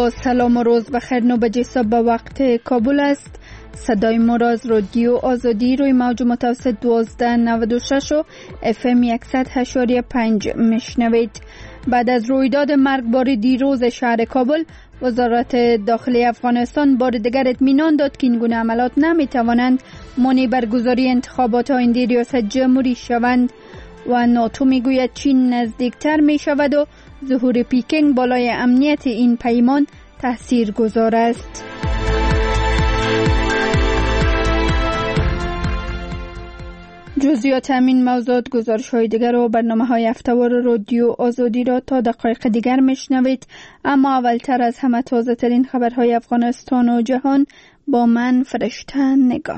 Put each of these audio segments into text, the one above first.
با سلام و روز بخیر. 9 بجه صبح به وقت کابل است. صدای ما را از رادیو آزادی روی موج متوسط 1296 و FM 100.5 میشنوید. بعد از رویداد مرگبار دیروز شهر کابل، وزارت داخلی افغانستان بار دیگر اطمینان داد که این گونه عملات نمیتوانند مانع برگزاری انتخابات آینده ریاست جمهوری شوند و ناتو میگوید چین نزدیکتر می شود و ظهور پیکینگ بالای امنیت این پیمان تاثیرگذار است. جزئیات همین موضوعات، گزارش‌های دیگر و برنامه‌های هفته‌وار رادیو آزادی را تا دقایق دیگر میشنوید. اما اولتر از همه تازه‌ترین خبرهای افغانستان و جهان با من فرشته نگاه.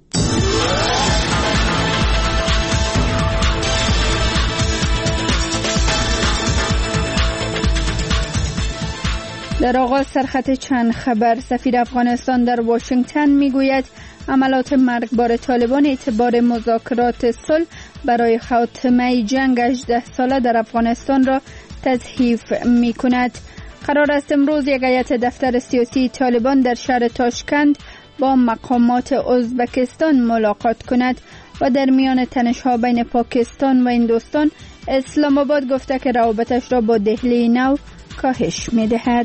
در آغاز سرخط چند خبر. سفیر افغانستان در واشنگتن میگوید عملات مرگبار طالبان اعتبار مذاکرات صلح برای خاتمه جنگ 18 ساله در افغانستان را تضعیف می کند. قرار است امروز یک هیئت دفتر سیاسی طالبان در شهر تاشکند با مقامات ازبکستان ملاقات کند و در میان تنش‌ها بین پاکستان و هندوستان، اسلام آباد گفته که روابطش را با دهلی نو کاهش می دهد.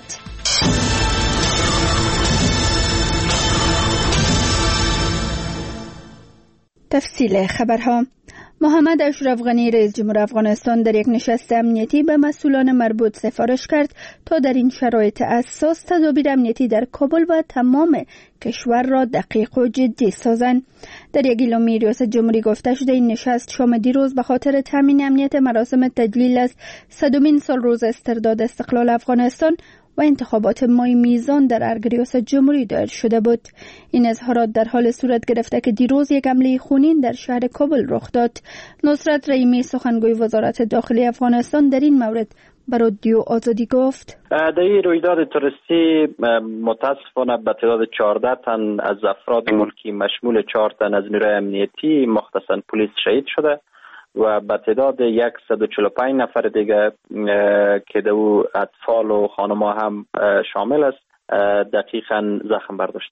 تفصیل خبرها. محمد اشرف غنی رئیس جمهور افغانستان در یک نشست امنیتی به مسئولان مربوط سفارش کرد تا در این شرایط اساس تدابیر امنیتی در کابل و تمام کشور را دقیق و جدی سازند. در یک اعلامیه ریاست جمهوری گفته شده این نشست شام دیروز به خاطر تامین امنیت مراسم تجلیل از 100مین سال روز استرداد استقلال افغانستان و انتخابات مای میزان در ارگ ریاست جمهوری دایر شده بود. این اظهارات در حال صورت گرفته که دیروز یک حمله خونین در شهر کابل رخ داد. نصرت رحیمی سخنگوی وزارت داخلی افغانستان در این مورد به رادیو آزادی گفت در این رویداد تروریستی متاسفانه به تعداد 14 تن از افراد ملکی مشمول 4 تن از نیروی امنیتی مختصاً پلیس شهید شده و به تعداد 145 نفر دیگه که دو اطفال و خانم‌ها هم شامل است دقیقاً زخم برداشت.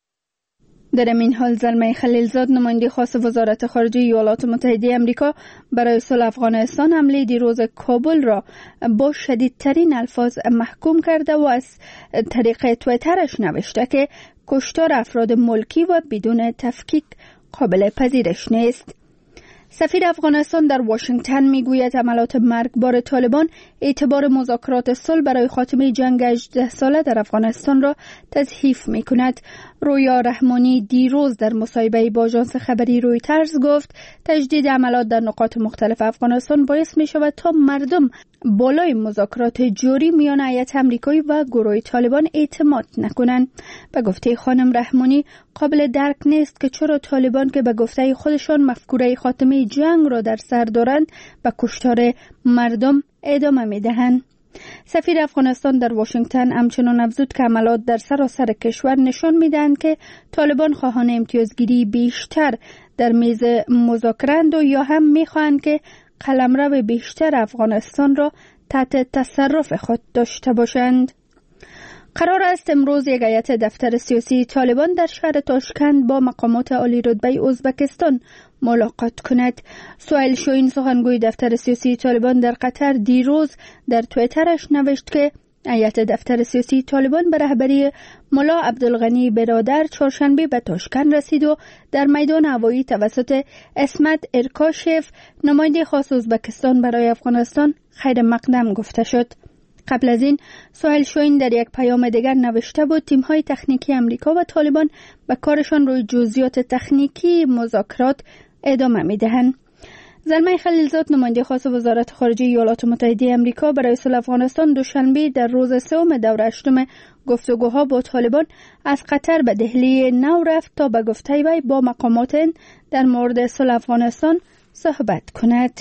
در این حال زلمه خلیلزاد نماینده خاص وزارت خارجه ایالات متحده آمریکا برای صلح افغانستان حمله دیروز کابل را با شدیدترین الفاظ محکوم کرده و از طریق توییترش نوشته که کشتار افراد ملکی و بدون تفکیک قابل پذیرش نیست. سفیر افغانستان در واشنگتن میگوید عملات مرگبار طالبان اعتبار مذاکرات صلح برای خاتمه جنگ 18 ساله در افغانستان را تضعیف میکند. رویا رحمانی دیروز در مصاحبه با آژانس خبری رویترز گفت تجدید عملات در نقاط مختلف افغانستان باعث می شود تا مردم بالای مذاکرات جاری میان هیئت آمریکایی و گروه طالبان اعتماد نکنند. به گفته خانم رحمانی قابل درک نیست که چرا طالبان که به گفته خودشان مفکوره خاتمه جنگ را در سر دارند به کشتار مردم ادامه میدهند. سفیر افغانستان در واشنگتن همچنان افزود که عملات در سراسر کشور نشان میدهند که طالبان خواهان امتیازگیری بیشتر در میز مذاکره‌اند و یا هم میخواهند که قلمرو بیشتر افغانستان را تحت تصرف خود داشته باشند. قرار است امروز یک هیئت دفتر سیاسی طالبان در شهر تاشکند با مقامات عالی رتبه ازبکستان ملاقات کند. سهیل شاهین سخنگوی دفتر سیاسی طالبان در قطر دیروز در توییترش نوشت که هیئت دفتر سیاسی طالبان به رهبری ملا عبدالغنی برادر چهارشنبه به تاشکند رسید و در میدان هوایی توسط اسمت ارکاشف نماینده خاص ازبکستان برای افغانستان خیر مقدم گفته شد. قبل از این سهیل شاهین در یک پیام دیگر نوشته بود تیم‌های تکنیکی آمریکا و طالبان به کارشان روی جزئیات تکنیکی مذاکرات ادامه می‌دهند. زلمه خلیلزاد نماینده خاص وزارت خارجه ایالات متحده آمریکا برای صلح افغانستان دوشنبه در روز سوم دوره هشتم گفتگوها با طالبان از قطر به دهلی نو رفت تا به گفته وی با مقامات در مورد صلح افغانستان صحبت کند.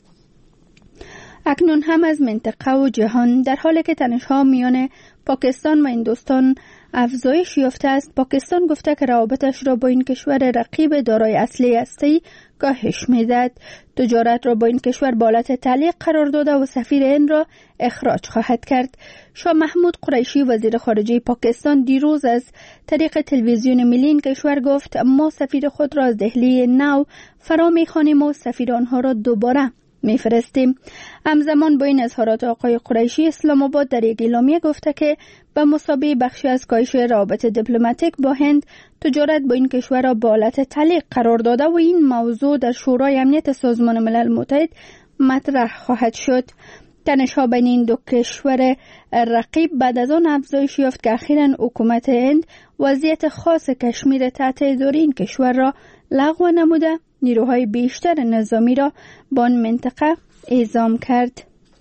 اکنون هم از منطقه و جهان. در حالی که تنش‌ها میان پاکستان و هندوستان افزایش یافته است، پاکستان گفته که روابطش را با این کشور رقیب دارای اسلحه هسته‌ای کاهش می‌دهد. تجارت را با این کشور به حالت تعلیق قرار داده و سفیر این را اخراج خواهد کرد. شاه محمود قریشی وزیر خارجه پاکستان دیروز از طریق تلویزیون ملی این کشور گفت ما سفیر خود را از دهلی نو فرا می‌خوانیم و سفیر آنها را دوباره میفرستیم. همزمان با این اظهارات آقای قریشی، اسلام آباد در یک اعلامیه گفته که به مثابه بخشی از کاهش روابط دیپلماتیک با هند، تجارت با این کشور را به حالت تعلیق قرار داده و این موضوع در شورای امنیت سازمان ملل متحد مطرح خواهد شد. تنش‌ها بین این دو کشور رقیب بعد از آن افزایش یافت که اخیراً حکومت هند وضعیت خاص کشمیر تحت اداره این کشور را لغو نموده، نیروهای بیشتر نظامی را با آن منطقه اعزام کرد.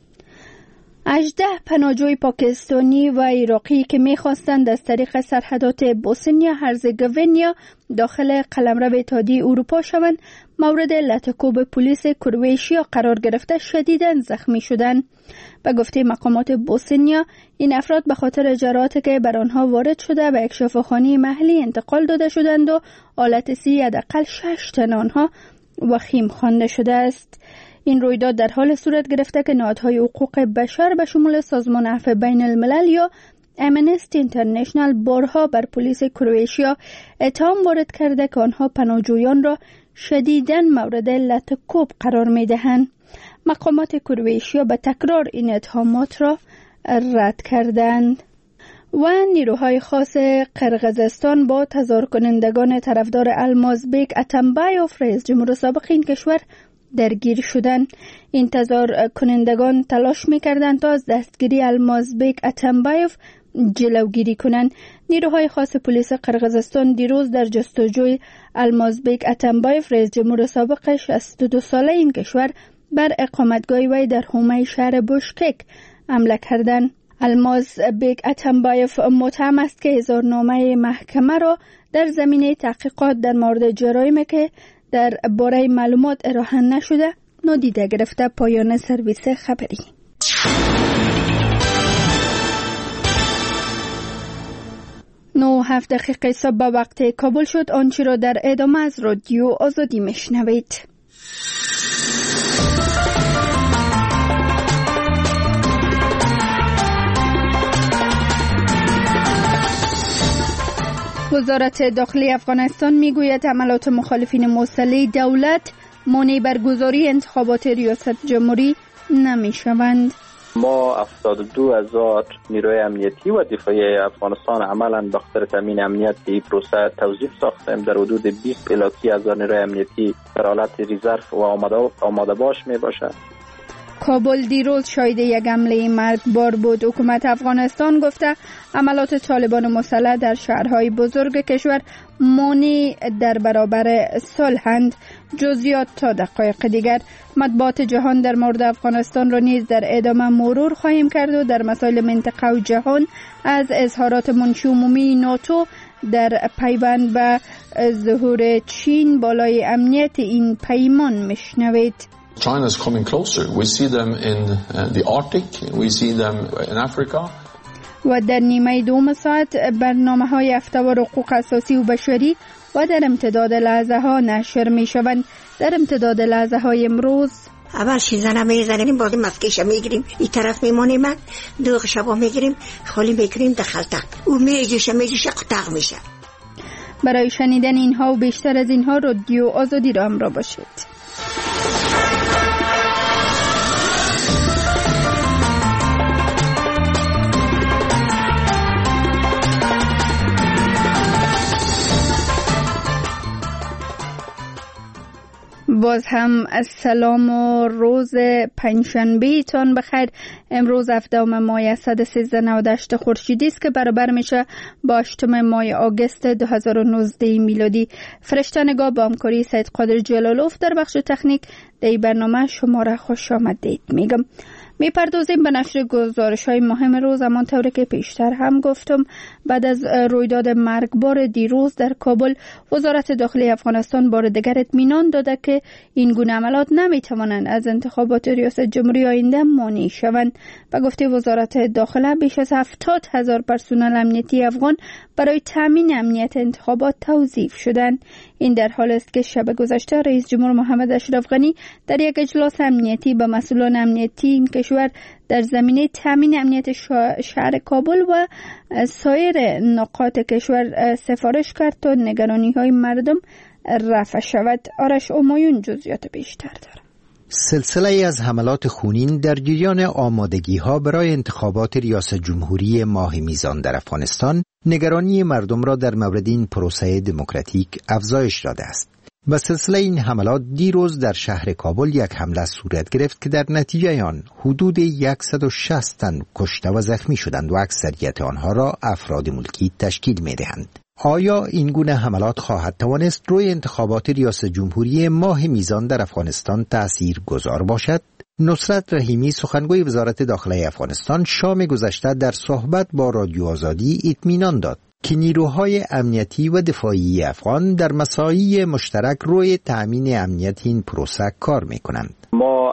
18 پناهجوی پاکستانی و عراقی که می‌خواستند از طریق سرحدات بوسنیا هرزگوینیا داخل قلمرو اتحادیه اروپا شوند، مورد لطکوب پلیس کرواتیا قرار گرفته شدیداً زخمی شدند. به گفته مقامات بوسنیا، این افراد به خاطر اجراءاتی که بر آنها وارد شده به یک شفاخانه محلی انتقال داده شدند و حالت صحی حداقل 6 تن آنها وخیم خوانده شده است. این رویداد در حال صورت گرفته که نهادهای حقوق بشر به شمول سازمان عفو بین الملل یا امنستی اینترنشنل بارها بر پلیس کرواتیا اتهام وارد کرده که آنها پناهجویان را شدیداً مورد لطکوب قرار می‌دهند. مقامات کرواتیا به تکرار این اتهامات را رد کردند. و نیروهای خاص قرقیزستان با تظاهر کنندگان طرفدار المازبک اتمبایوف رئیس جمهور سابق این کشور درگیر شدند. این تظاهر کنندگان تلاش می‌کردند تا از دستگیری المازبک اتمبایوف جلوگیری کنند. نیروهای خاص پلیس قرقیزستان دیروز در جستجوی المازبک اتمبایوف رئیس جمهور سابق 62 ساله این کشور بر اقامتگاه وی در حومه شهر بشکک حمله کردند. المازبک اتمبایوف متهم است که اظهارنامه محکمه را در زمینه تحقیقات در مورد جرایمی که در باره معلومات ارائه نشده نادیده گرفته. پایان سرویس خبری. 9:07 دقیقه صبح به وقت کابل شد. آنچه را در ادامه از رادیو آزادی میشنوید. وزارت داخلی افغانستان میگوید حملات مخالفین مسلح دولت مانع برگزاری انتخابات ریاست جمهوری نمیشوند. ما 72,000 نیروی امنیتی و دفاعی افغانستان عملاً به خاطر تامین امنیت این پروسه توظیف ساختیم. در حدود 20 الی 30,000 نیروی امنیتی در حالت ریزرو و آماده باش می باشد. کابل دیروز شاهد یک حمله مرگبار بود. حکومت افغانستان گفته حملات طالبان مسلح در شهرهای بزرگ کشور مانع در برابر صلحند. جزئیات تا دقایق دیگر. مطبوعات جهان در مورد افغانستان را نیز در ادامه مرور خواهیم کرد و در مسائل منطقه و جهان از اظهارات منشی عمومی ناتو در پیوند به ظهور چین بالای امنیت این پیمان میشنوید. China is coming closer. We see them in the Arctic. We see them in Africa. و در نیمه دوم ساعت برنامه‌های هفته‌وار حقوق اساسی و بشری و در امتداد لحظه ها نشر می شوند. در امتداد لحظه های امروز اول شیزنه میزنیم، بعد مسکش میگیریم، این طرف میمونیم، دو شبا میگیریم، خالی میکنیم دخلتک، او میجوشه قطع میشه. برای شنیدن اینها و بیشتر از اینها رادیو آزادی را همراه باشید. باز هم سلام و روز پنجشنبه تان بخیر. امروز 17 ماه 1398 خورشیدی است که برابر میشه با 8 ماه آگوست 2019 میلادی. فرشته نگاه با همکاری سید قادر جلالوف در بخش تکنیک در برنامه شما را خوش آمدید میگم. میپردازیم به نشر گزارش‌های مهم روز. همانطور که پیشتر هم گفتم بعد از رویداد مرگبار دیروز در کابل، وزارت داخلی افغانستان بار دیگر اطمینان داده که این گونه عملات نمیتوانند از انتخابات ریاست جمهوری آینده مانع شوند. به گفته وزارت داخله، بیش از 70,000 پرسنل امنیتی افغان برای تامین امنیت انتخابات توظیف شدند. این در حال است که شب گذشته رئیس جمهور محمد اشرف غنی در یک اجلاس امنیتی به مسئولان امنیتی این کشور در زمینه تامین امنیت شهر کابل و سایر نقاط کشور سفارش کرد تا نگرانی‌های مردم رفع شود. آرش امایون جزئیات بیشتر دارد. سلسله از حملات خونین در جریان آمادگی‌ها برای انتخابات ریاست جمهوری ماه میزان در افغانستان نگرانی مردم را در مورد این پروسه دموکراتیک افزایش داده است. و سلسله این حملات دیروز در شهر کابل یک حمله صورت گرفت که در نتیجه آن حدود 160 تن کشته و زخمی شدند و اکثریت آنها را افراد ملکی تشکیل می‌دهند. آیا این گونه حملات خواهد توانست روی انتخابات ریاست جمهوری ماه میزان در افغانستان تأثیر گذار باشد؟ نصرت رحیمی، سخنگوی وزارت داخلی افغانستان، شام گذشته در صحبت با رادیو آزادی اطمینان داد که نیروهای امنیتی و دفاعی افغان در مساعی مشترک روی تأمین امنیت این پروسه کار می‌کنند. ما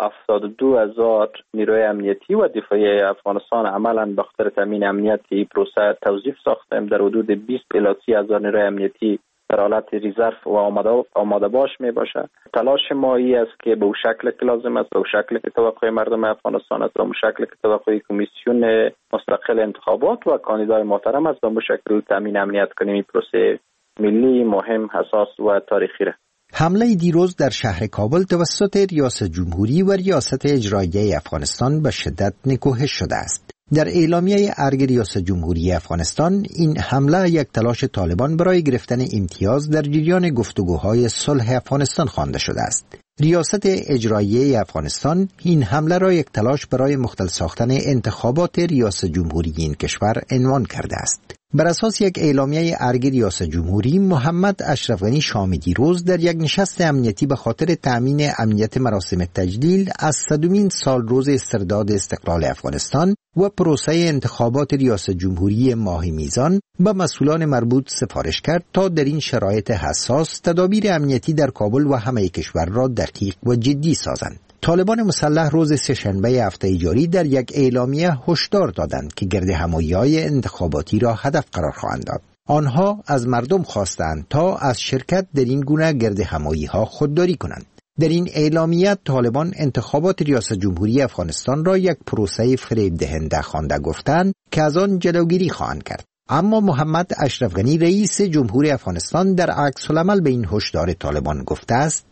72,000 نیروی امنیتی و دفاعی افغانستان عملاً به خاطر تامین امنیت این پروسه توظیف ساختیم. در حدود 20 الی 30,000 نیروی امنیتی در حالت ریزرو و آماده باش می باشه. تلاش ما ای است که به اون شکل که لازم است، به اون شکل که توقع مردم افغانستان است، به اون شکل که توقع کمیسیون مستقل انتخابات و کاندیدای محترم است، به اون شکل تامین امنیت کنیم. این پروسه ملی مهم، حساس و تاریخی است. حمله دیروز در شهر کابل توسط ریاست جمهوری و ریاست اجرایی افغانستان به شدت نکوهش شده است. در اعلامیه ارگ ریاست جمهوری افغانستان، این حمله یک تلاش طالبان برای گرفتن امتیاز در جریان گفتگوهای صلح افغانستان خوانده شده است. ریاست اجرایی افغانستان این حمله را یک تلاش برای مختل ساختن انتخابات ریاست جمهوری این کشور عنوان کرده است. بر اساس یک اعلامیه ارگ ریاست جمهوری، محمد اشرف غنی شام دیروز در یک نشست امنیتی به خاطر تأمین امنیت مراسم تجلیل از 100مین سال روز استرداد استقلال افغانستان و پروسه انتخابات ریاست جمهوری ماه میزان به مسئولان مربوط سفارش کرد تا در این شرایط حساس تدابیر امنیتی در کابل و همه کشور را دقیق و جدی سازند. طالبان مسلح روز سه‌شنبه هفته جاری در یک اعلامیه هشدار دادند که گردهمایی‌های انتخاباتی را هدف قرار خواهند داد. آنها از مردم خواستند تا از شرکت در این گونه گردهمایی‌ها خودداری کنند. در این اعلامیه طالبان انتخابات ریاست جمهوری افغانستان را یک پروسه فریب دهنده خوانده گفتند که از آن جلوگیری خواهند کرد. اما محمد اشرف غنی رئیس جمهور افغانستان در عکس العمل به این هشدار طالبان گفته است: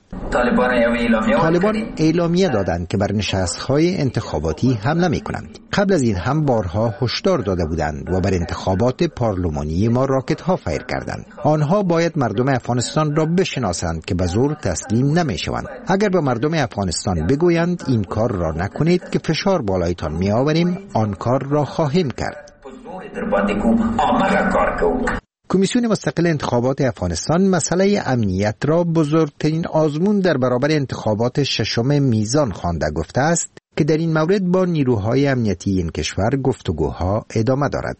طالبان اعلامیه دادند که بر نشست‌های انتخاباتی حمله می‌کنند. قبل از این هم بارها هشدار داده بودند و بر انتخابات پارلمانی ما راکت‌ها فیر کردند. آنها باید مردم افغانستان را بشناسند که به زور تسلیم نمی‌شوند. اگر به مردم افغانستان بگویند این کار را نکنید که فشار بالایتان می‌آوریم، آن کار را خواهیم کرد. کمیسیون مستقل انتخابات افغانستان مسئله امنیت را بزرگترین آزمون در برابر انتخابات ششم میزان خوانده گفته است که در این مورد با نیروهای امنیتی این کشور گفتگوها ادامه دارد.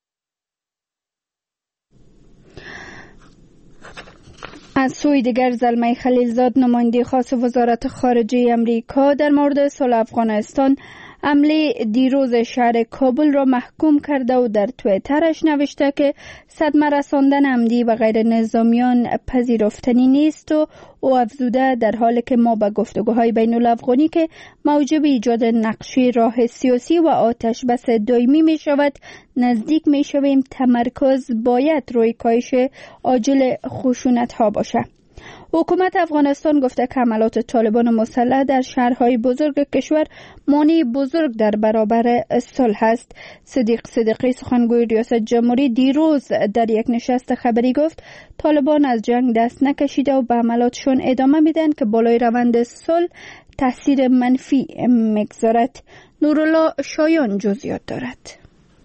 از سوی دیگر زلمه خلیلزاد، نماینده خاص وزارت خارجه امریکا در مورد صلح افغانستان، حمله دیروز شهر کابل را محکوم کرده و در توییترش نوشته که صدمه رساندن عمدی و غیر نظامیان پذیرفتنی نیست و او افزوده در حالی که ما به گفتگوهای بین الافغانی که موجب ایجاد نقشه راه سیاسی و آتش بس دائمی می شود نزدیک می شویم، تمرکز باید روی کاهش عاجل خشونت ها باشد. حکومت افغانستان گفته که حملات طالبان مسلح در شهرهای بزرگ کشور مانع بزرگ در برابر صلح است. صدیق صدیقی، سخنگوی ریاست جمهوری، دیروز در یک نشست خبری گفت طالبان از جنگ دست نکشیده و به حملاتشون ادامه میدن که بالای روند صلح تاثیر منفی میگذارد. نورالله شایان جزئیات دارد.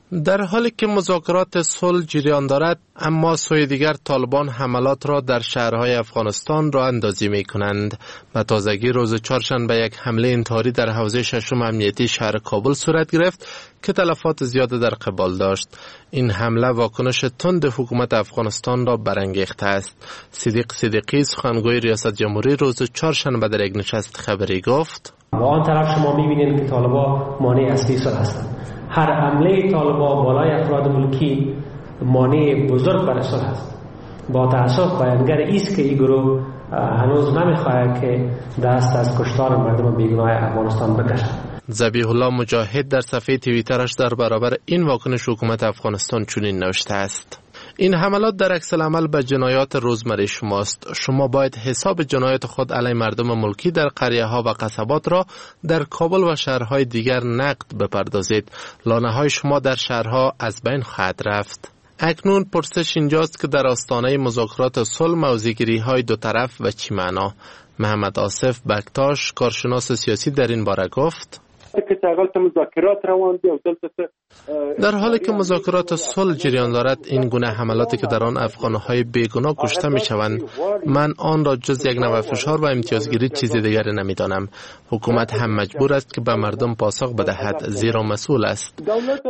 در حالی که مذاکرات صلح جریان دارد، اما سوی دیگر طالبان حملات را در شهرهای افغانستان را اندازی می کنند. به تازگی روز چهارشنبه یک حمله انتحاری در حوزه ششم امنیتی شهر کابل صورت گرفت که تلفات زیاده در قبال داشت. این حمله واکنش تند حکومت افغانستان را برانگیخته است. صدیق صدیقی سخنگوی ریاست جمهوری روز چهارشنبه در یک نشست خبری گفت: با آن طرف شما می‌بینید که طالبان مانع اصلی صلح هستند. هر حمله طالبان بالای افراد ملکی مانع بزرگ برای صلح است. با تأسف بیانگر ایست که این گروه هنوز نمی‌خواهد که دست از کشتار مردم بیگناه افغانستان بکشد. ذبیح الله مجاهد در صفحه توییترش در برابر این واکنش حکومت افغانستان چنین نوشته است: این حملات در عکس العمل به جنایات روزمره شماست. شما باید حساب جنایات خود علیه مردم ملکی در قریه ها و قصبات را در کابل و شهرهای دیگر نقد بپردازید. لانه های شما در شهرها از بین خواهد رفت. اکنون پرسش اینجاست که در آستانه مذاکرات صلح موضع‌گیری های دو طرف و چی معنا؟ محمد آصف بکتاش کارشناس سیاسی در این باره گفت: در حالی که مذاکرات صلح جریان دارد، این گونه حملاتی که در آن افغان‌های بیگناه کشته می‌شوند، من آن را جز یک نوع فشار و امتیازگیری چیزی دیگر نمی‌دانم. حکومت هم مجبور است که به مردم پاسخ بدهد، زیرا مسئول است.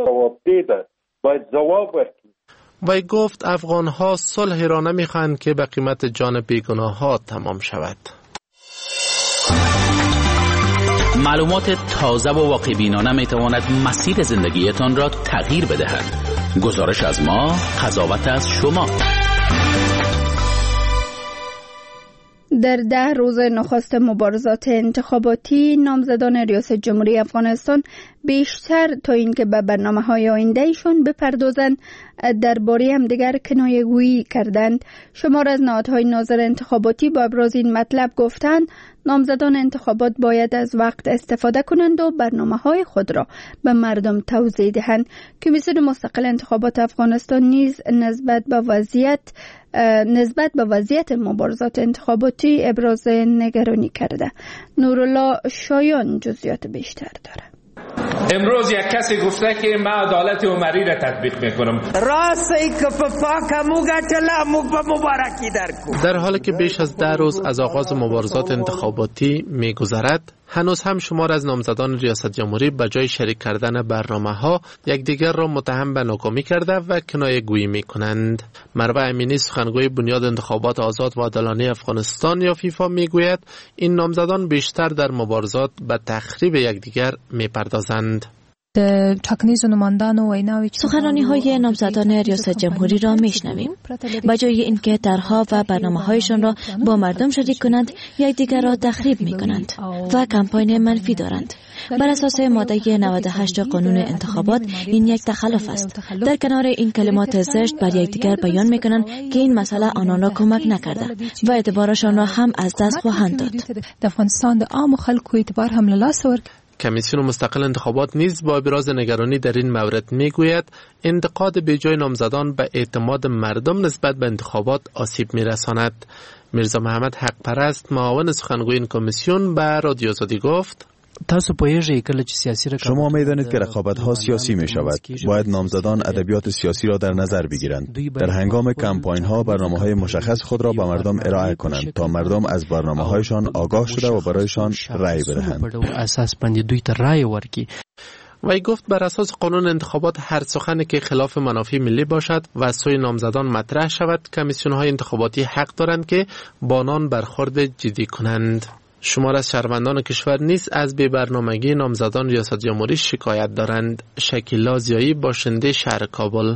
وی گفت افغان‌ها صلحی را نمی‌خواهند که به قیمت جان بیگناه‌ها تمام شود. معلومات تازه و واقع‌بینانه می‌تواند مسیر زندگیتان را تغییر بدهد. گزارش از ما، قضاوت از شما. در 10 روز نخست مبارزات انتخاباتی، نامزدان ریاست جمهوری افغانستان بیشتر تا اینکه به برنامه‌های آینده‌شان بپردازند درباره همدیگر کنایه‌گویی کردند. شمار از نهادهای ناظر انتخاباتی با ابراز این مطلب گفتند نامزدان انتخابات باید از وقت استفاده کنند و برنامه‌های خود را به مردم توضیح دهند. کمیسیون مستقل انتخابات افغانستان نیز نسبت به وضعیت مبارزات انتخاباتی ابراز نگرانی کرده. نورالله شایان جزئیات بیشتر دارد. امروز یک کسی گفته که من عدالت عمری را تطبیق میکنم. راستی که پاک موگه چلا موگ به مبارکی در حالی که بیش از 10 روز از آغاز مبارزات انتخاباتی میگذرد، هنوز هم شمار از نامزدان ریاست جمهوری به جای شریک کردن برنامه‌ها یکدیگر را متهم به ناکامی کرده و کنایه‌گویی می‌کنند. مروه امینی سخنگوی بنیاد انتخابات آزاد و عادلانه افغانستان یا فیفا میگوید این نامزدان بیشتر در مبارزات به تخریب یکدیگر می‌پردازند. سخنرانی های نامزدان ریاست جمهوری را میشنویم. به جای اینکه طرحها و برنامه‌هایشان را با مردم شریک کنند، یکدیگر را تخریب می‌کنند و کمپاین منفی دارند. بر اساس ماده 98 قانون انتخابات این یک تخلف است. در کنار این کلمات زشت بر یکدیگر بیان می‌کنند که این مسئله آنان را کمک نکرده و اعتبارشان را هم از دست خواهند داد. کمیسیون مستقل انتخابات نیز با ابراز نگرانی در این مورد میگوید انتقاد بیجای نامزدان به اعتماد مردم نسبت به انتخابات آسیب میرساند. میرزا محمد حق پرست معاون سخنگوی این کمیسیون به رادیو آزادی گفت: شما می‌دانید که رقابت‌ها سیاسی می‌شود. باید نامزدان ادبیات سیاسی را در نظر بگیرند. در هنگام کمپاین‌ها برنامه‌های مشخص خود را به مردم ارائه کنند تا مردم از برنامه‌هایشان آگاه شده و برایشان رأی بدهند. وی گفت بر اساس قانون انتخابات هر سخنی که خلاف منافع ملی باشد و از سوی نامزدان مطرح شود، کمیسیون‌های انتخاباتی حق دارند که با آن برخورد جدی کنند. شمار از شهروندان کشور نیز از بی‌برنامگی نامزدان ریاست جمهوری شکایت دارند. شکیلا زیایی باشنده شهر کابل: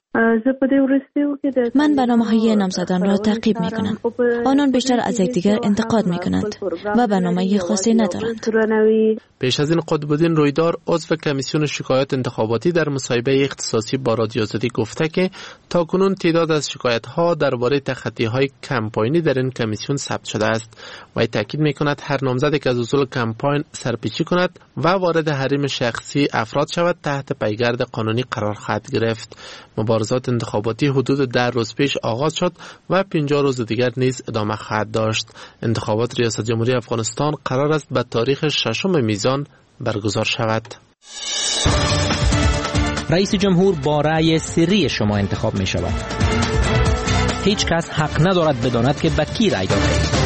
من برنامه‌های نامزدان را تعقیب می‌کنم. آنان بیشتر از یکدیگر انتقاد می‌کنند و برنامه خاصی ندارند. پیش از این قطب‌الدین رویدار عضو کمیسیون شکایات انتخاباتی در مصاحبه اختصاصی با رادیو آزادی گفته که تاکنون تعداد از شکایت‌ها درباره تخطی‌های کمپاینی در این کمیسیون ثبت شده است. و تاکید می‌کند هر نامزدی که از اصول کمپاین سرپیچی کند و وارد حریم شخصی افراد شود تحت پیگرد قانونی قرار خواهد گرفت. مبارزات انتخاباتی حدود 10 روز پیش آغاز شد و 50 روز دیگر نیز ادامه خواهد داشت. انتخابات ریاست جمهوری افغانستان قرار است به تاریخ 6 میزان برگزار شود. رئیس جمهور با رأی سری شما انتخاب می شود. هیچ کس حق ندارد بداند که به کی رأی داده.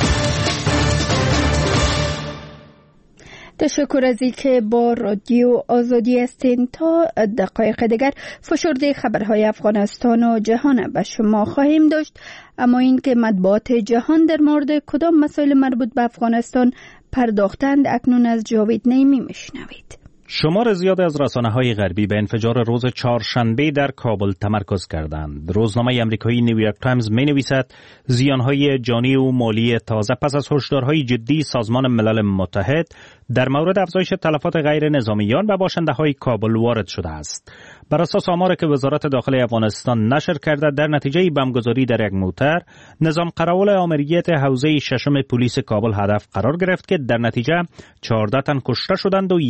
تشکر از اینکه با رادیو آزادی هستین. تا دقایق دیگر فشرده خبرهای افغانستان و جهان به شما خواهیم داشت، اما اینکه مطبوعات جهان در مورد کدام مسائل مربوط به افغانستان پرداختند اکنون از جاوید نیمی میشنوید. شمار زیاد از رسانه‌های غربی به انفجار روز چهارشنبه در کابل تمرکز کردند. روزنامه آمریکایی نیویورک تایمز می‌نویسد زیان‌های جانی و مالی تازه پس از هشدارهای جدی سازمان ملل متحد در مورد افزایش تلفات غیر نظامیان و باشنده‌های کابل وارد شده است. بر اساس آماری که وزارت داخلی افغانستان نشر کرده، در نتیجه بمبگذاری در یک موتر، نظام قراول آمریت حوزه ششم پلیس کابل هدف قرار گرفت که در نتیجه 14 تن کشته شدند و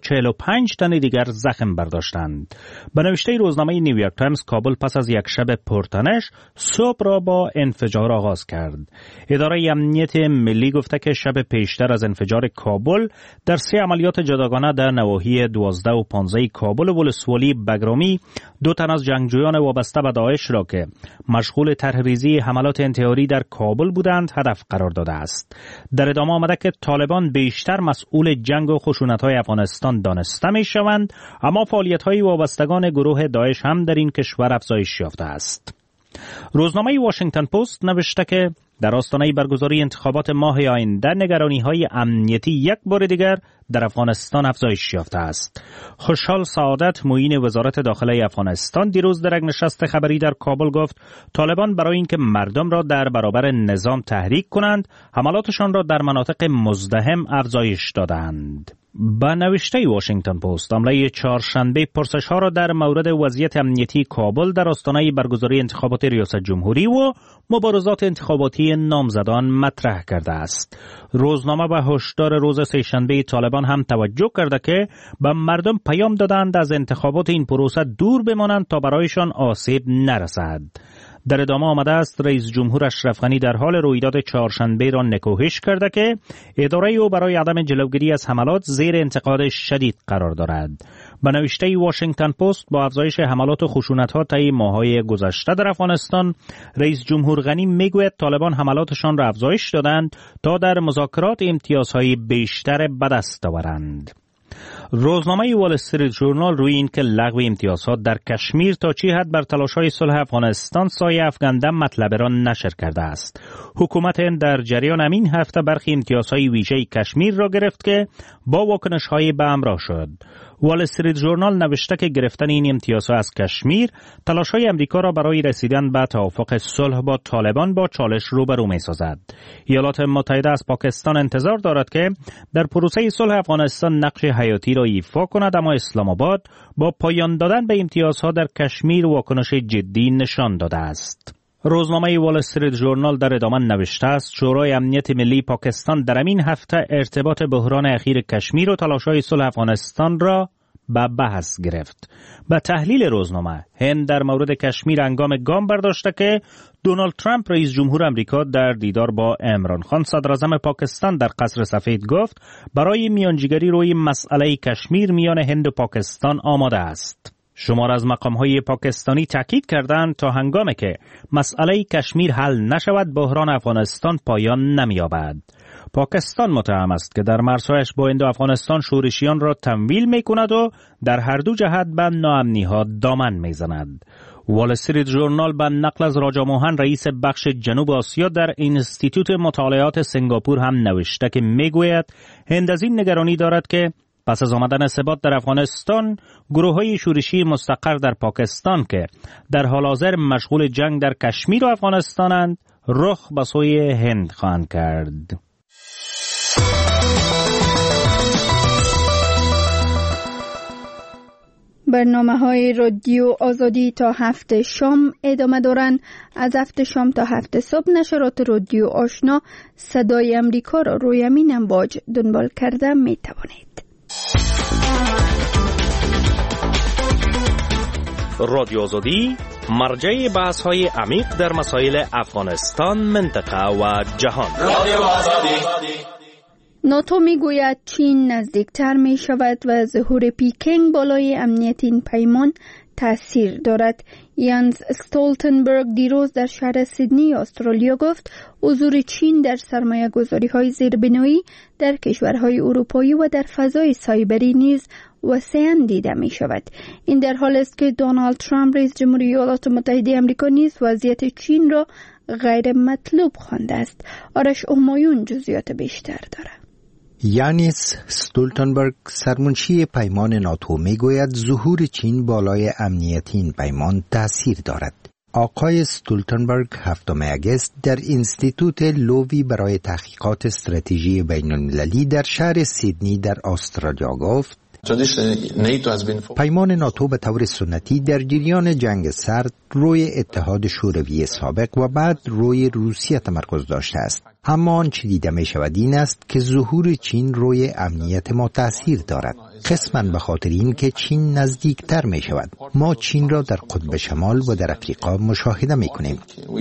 145 تن دیگر زخم برداشتند. به نوشته روزنامه نیویورک تایمز، کابل پس از یک شب پرتنش صبح را با انفجار آغاز کرد. اداره امنیت ملی گفته که شب پیشتر از انفجار کابل در 3 عملیات جداگانه در نواحی 12 و 15 کابل و ولسوالی بگرامی 2 تن از جنگجویان وابسته به داعش را که مشغول طرح‌ریزی حملات انتحاری در کابل بودند هدف قرار داده است. در ادامه آمده که طالبان بیشتر مسئول جنگ و خشونت‌های افغانستان دانسته می‌شوند، اما فعالیت‌های وابستگان گروه داعش هم در این کشور افزایش یافته است. روزنامه واشنگتن پست نوشته که در آستانه برگزاری انتخابات ماه آینده نگرانی‌های امنیتی یک بار دیگر در افغانستان افزایش یافته است. خوشحال سعادت، معین وزارت داخلی افغانستان، دیروز در یک نشست خبری در کابل گفت طالبان برای اینکه مردم را در برابر نظام تحریک کنند، حملاتشان را در مناطق مزدحم افزایش دادند. با نوشته واشنگتن پست، حمله چهارشنبه پرسش‌ها را در مورد وضعیت امنیتی کابل در آستانه برگزاری انتخابات ریاست جمهوری و مبارزات انتخاباتی نامزدان مطرح کرده است. روزنامه به هشدار روز سه‌شنبه طالبان هم توجه کرده که به مردم پیام دادند از انتخابات این پروسه دور بمانند تا برایشان آسیب نرسد. در ادامه آمده است رئیس جمهور اشرف غنی در حال رویداد چهارشنبه را نکوهش کرده که اداره او برای عدم جلوگیری از حملات زیر انتقاد شدید قرار دارد. به نوشته واشنگتن پست، با افزایش حملات و خشونت‌ها طی ماه‌های گذشته در افغانستان، رئیس جمهور غنی میگوید طالبان حملاتشان را افزایش دادند تا در مذاکرات امتیازهای بیشتر به دست آورند. روزنامه وال استریت ژورنال روی این که لغو امتیازات در کشمیر تا چه حد بر تلاش‌های صلح افغانستان سایه افکنده مطلب را نشر کرده است. حکومت هند در جریان همین هفته برخی امتیازهای ویژه کشمیر را گرفت که با واکنش‌های به همراه شد. وال استریت ژورنال نوشته که گرفتن این امتیازها از کشمیر تلاش‌های امریکا را برای رسیدن به توافق صلح با طالبان با چالش روبرو می‌سازد. ایالات متحده از پاکستان انتظار دارد که در پروسه صلح افغانستان نقش حیاتی را ایفا کند، اما اسلام آباد با پایان دادن به امتیازها در کشمیر واکنش جدی نشان داده است. روزنامه وال استریت ژورنال در ادامه نوشته است شورای امنیت ملی پاکستان در این هفته ارتباط بحران اخیر کشمیر و تلاش‌های صلح افغانستان را به بحث گرفت. به تحلیل روزنامه، هند در مورد کشمیر هنگام گام برداشته که دونالد ترامپ رئیس جمهور آمریکا در دیدار با عمران خان صدراعظم پاکستان در قصر سفید گفت برای میانجیگری روی مسئله کشمیر میان هند و پاکستان آماده است. شمار از مقام‌های پاکستانی تاکید کردند تا هنگامی که مسئله کشمیر حل نشود بحران افغانستان پایان نمی‌یابد. پاکستان متهم است که در مرزهایش با هند و افغانستان شورشیان را تمویل می‌کند و در هر دو جهت به ناامنی‌ها دامن می‌زند. وال استریت ژورنال به نقل از راجا موهن رئیس بخش جنوب آسیا در اینستیتوت مطالعات سنگاپور هم نوشته که میگوید هند از این نگرانی دارد که پس از آمدن ثبات در افغانستان، گروه‌های شورشی مستقر در پاکستان که در حال حاضر مشغول جنگ در کشمیر و افغانستانند، رخ به سوی هند خواهند کرد. برنامه‌های رادیو آزادی تا 7 شام ادامه دارند. از 7 شام تا 7 صبح نشرات رادیو آشنا صدای امریکا را روی امین امواج دنبال کرده می توانید. رادیو آزادی مرجع بحث‌های عمیق در مسائل افغانستان، منطقه و جهان. رادیو آزادی ناتو میگوید چین نزدیکتر می شود و ظهور پیکنگ بالای امنیت این پیمان تأثیر دارد. یانس استولتنبرگ دیروز در شهر سیدنی استرالیا گفت حضور چین در سرمایه گذاری های زیربنایی در کشورهای اروپایی و در فضای سایبری نیز وسیعاً دیده می شود. این در حال است که دونالد ترامپ رئیس جمهوری ایالات متحده آمریکا نیز وضعیت چین را غیر مطلوب خوانده است. آرش همایون جزئیات بیشتر دارد. یانس استولتنبرگ سرمنشی پیمان ناتو میگوید ظهور چین بالای امنیت این پیمان تأثیر دارد. آقای استولتنبرگ 7 اگست در انستیتوت لووی برای تحقیقات استراتژی بین المللی در شهر سیدنی در استرالیا گفت پیمان ناتو به طور سنتی در جریان جنگ سرد روی اتحاد شوروی سابق و بعد روی روسیه تمرکز داشته است. اما آنچه دیده می شود این است که ظهور چین روی امنیت ما تأثیر دارد. قسماً به خاطر این که چین نزدیکتر می شود. ما چین را در قطب شمال و در افریقا مشاهده می کنیم.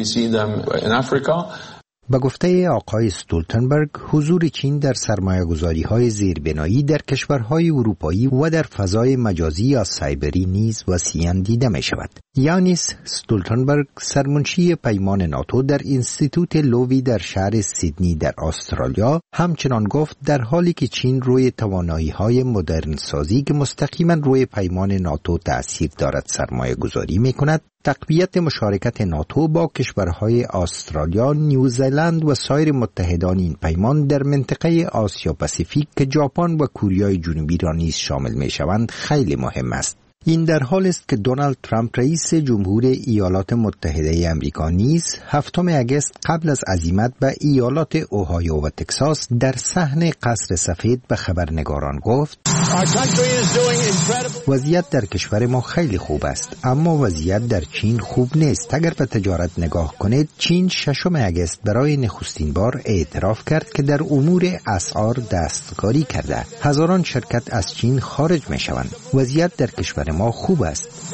به گفته آقای استولتنبرگ، حضور چین در سرمایه‌گذاری‌های زیربنایی در کشورهای اروپایی و در فضای مجازی یا سایبری نیز وسیعاً دیده می‌شود. یانس استولتنبرگ سرمنشی پیمان ناتو در انستیتوت لووی در شهر سیدنی در استرالیا همچنان گفت در حالی که چین روی توانایی‌های مدرن سازی که مستقیما روی پیمان ناتو تأثیر دارد سرمایه‌گذاری می‌کند، تقویت مشارکت ناتو با کشورهای استرالیا، نیوزلند و سایر متحدان این پیمان در منطقه آسیا پاسیفیک که ژاپن و کره جنوبی را نیز شامل می‌شوند خیلی مهم است. این در حال است که دونالد ترامپ رئیس جمهور ایالات متحده آمریکا نیز 7 اگست قبل از عزیمت به ایالات اوهایو و تگزاس در صحن قصر سفید به خبرنگاران گفت وضعیت در کشور ما خیلی خوب است، اما وضعیت در چین خوب نیست. اگر به تجارت نگاه کنید، چین 6 اگست برای نخستین بار اعتراف کرد که در امور اسعار دستکاری کرده. هزاران شرکت از چین خارج می شوند. وضعیت در کشور ما خوب است.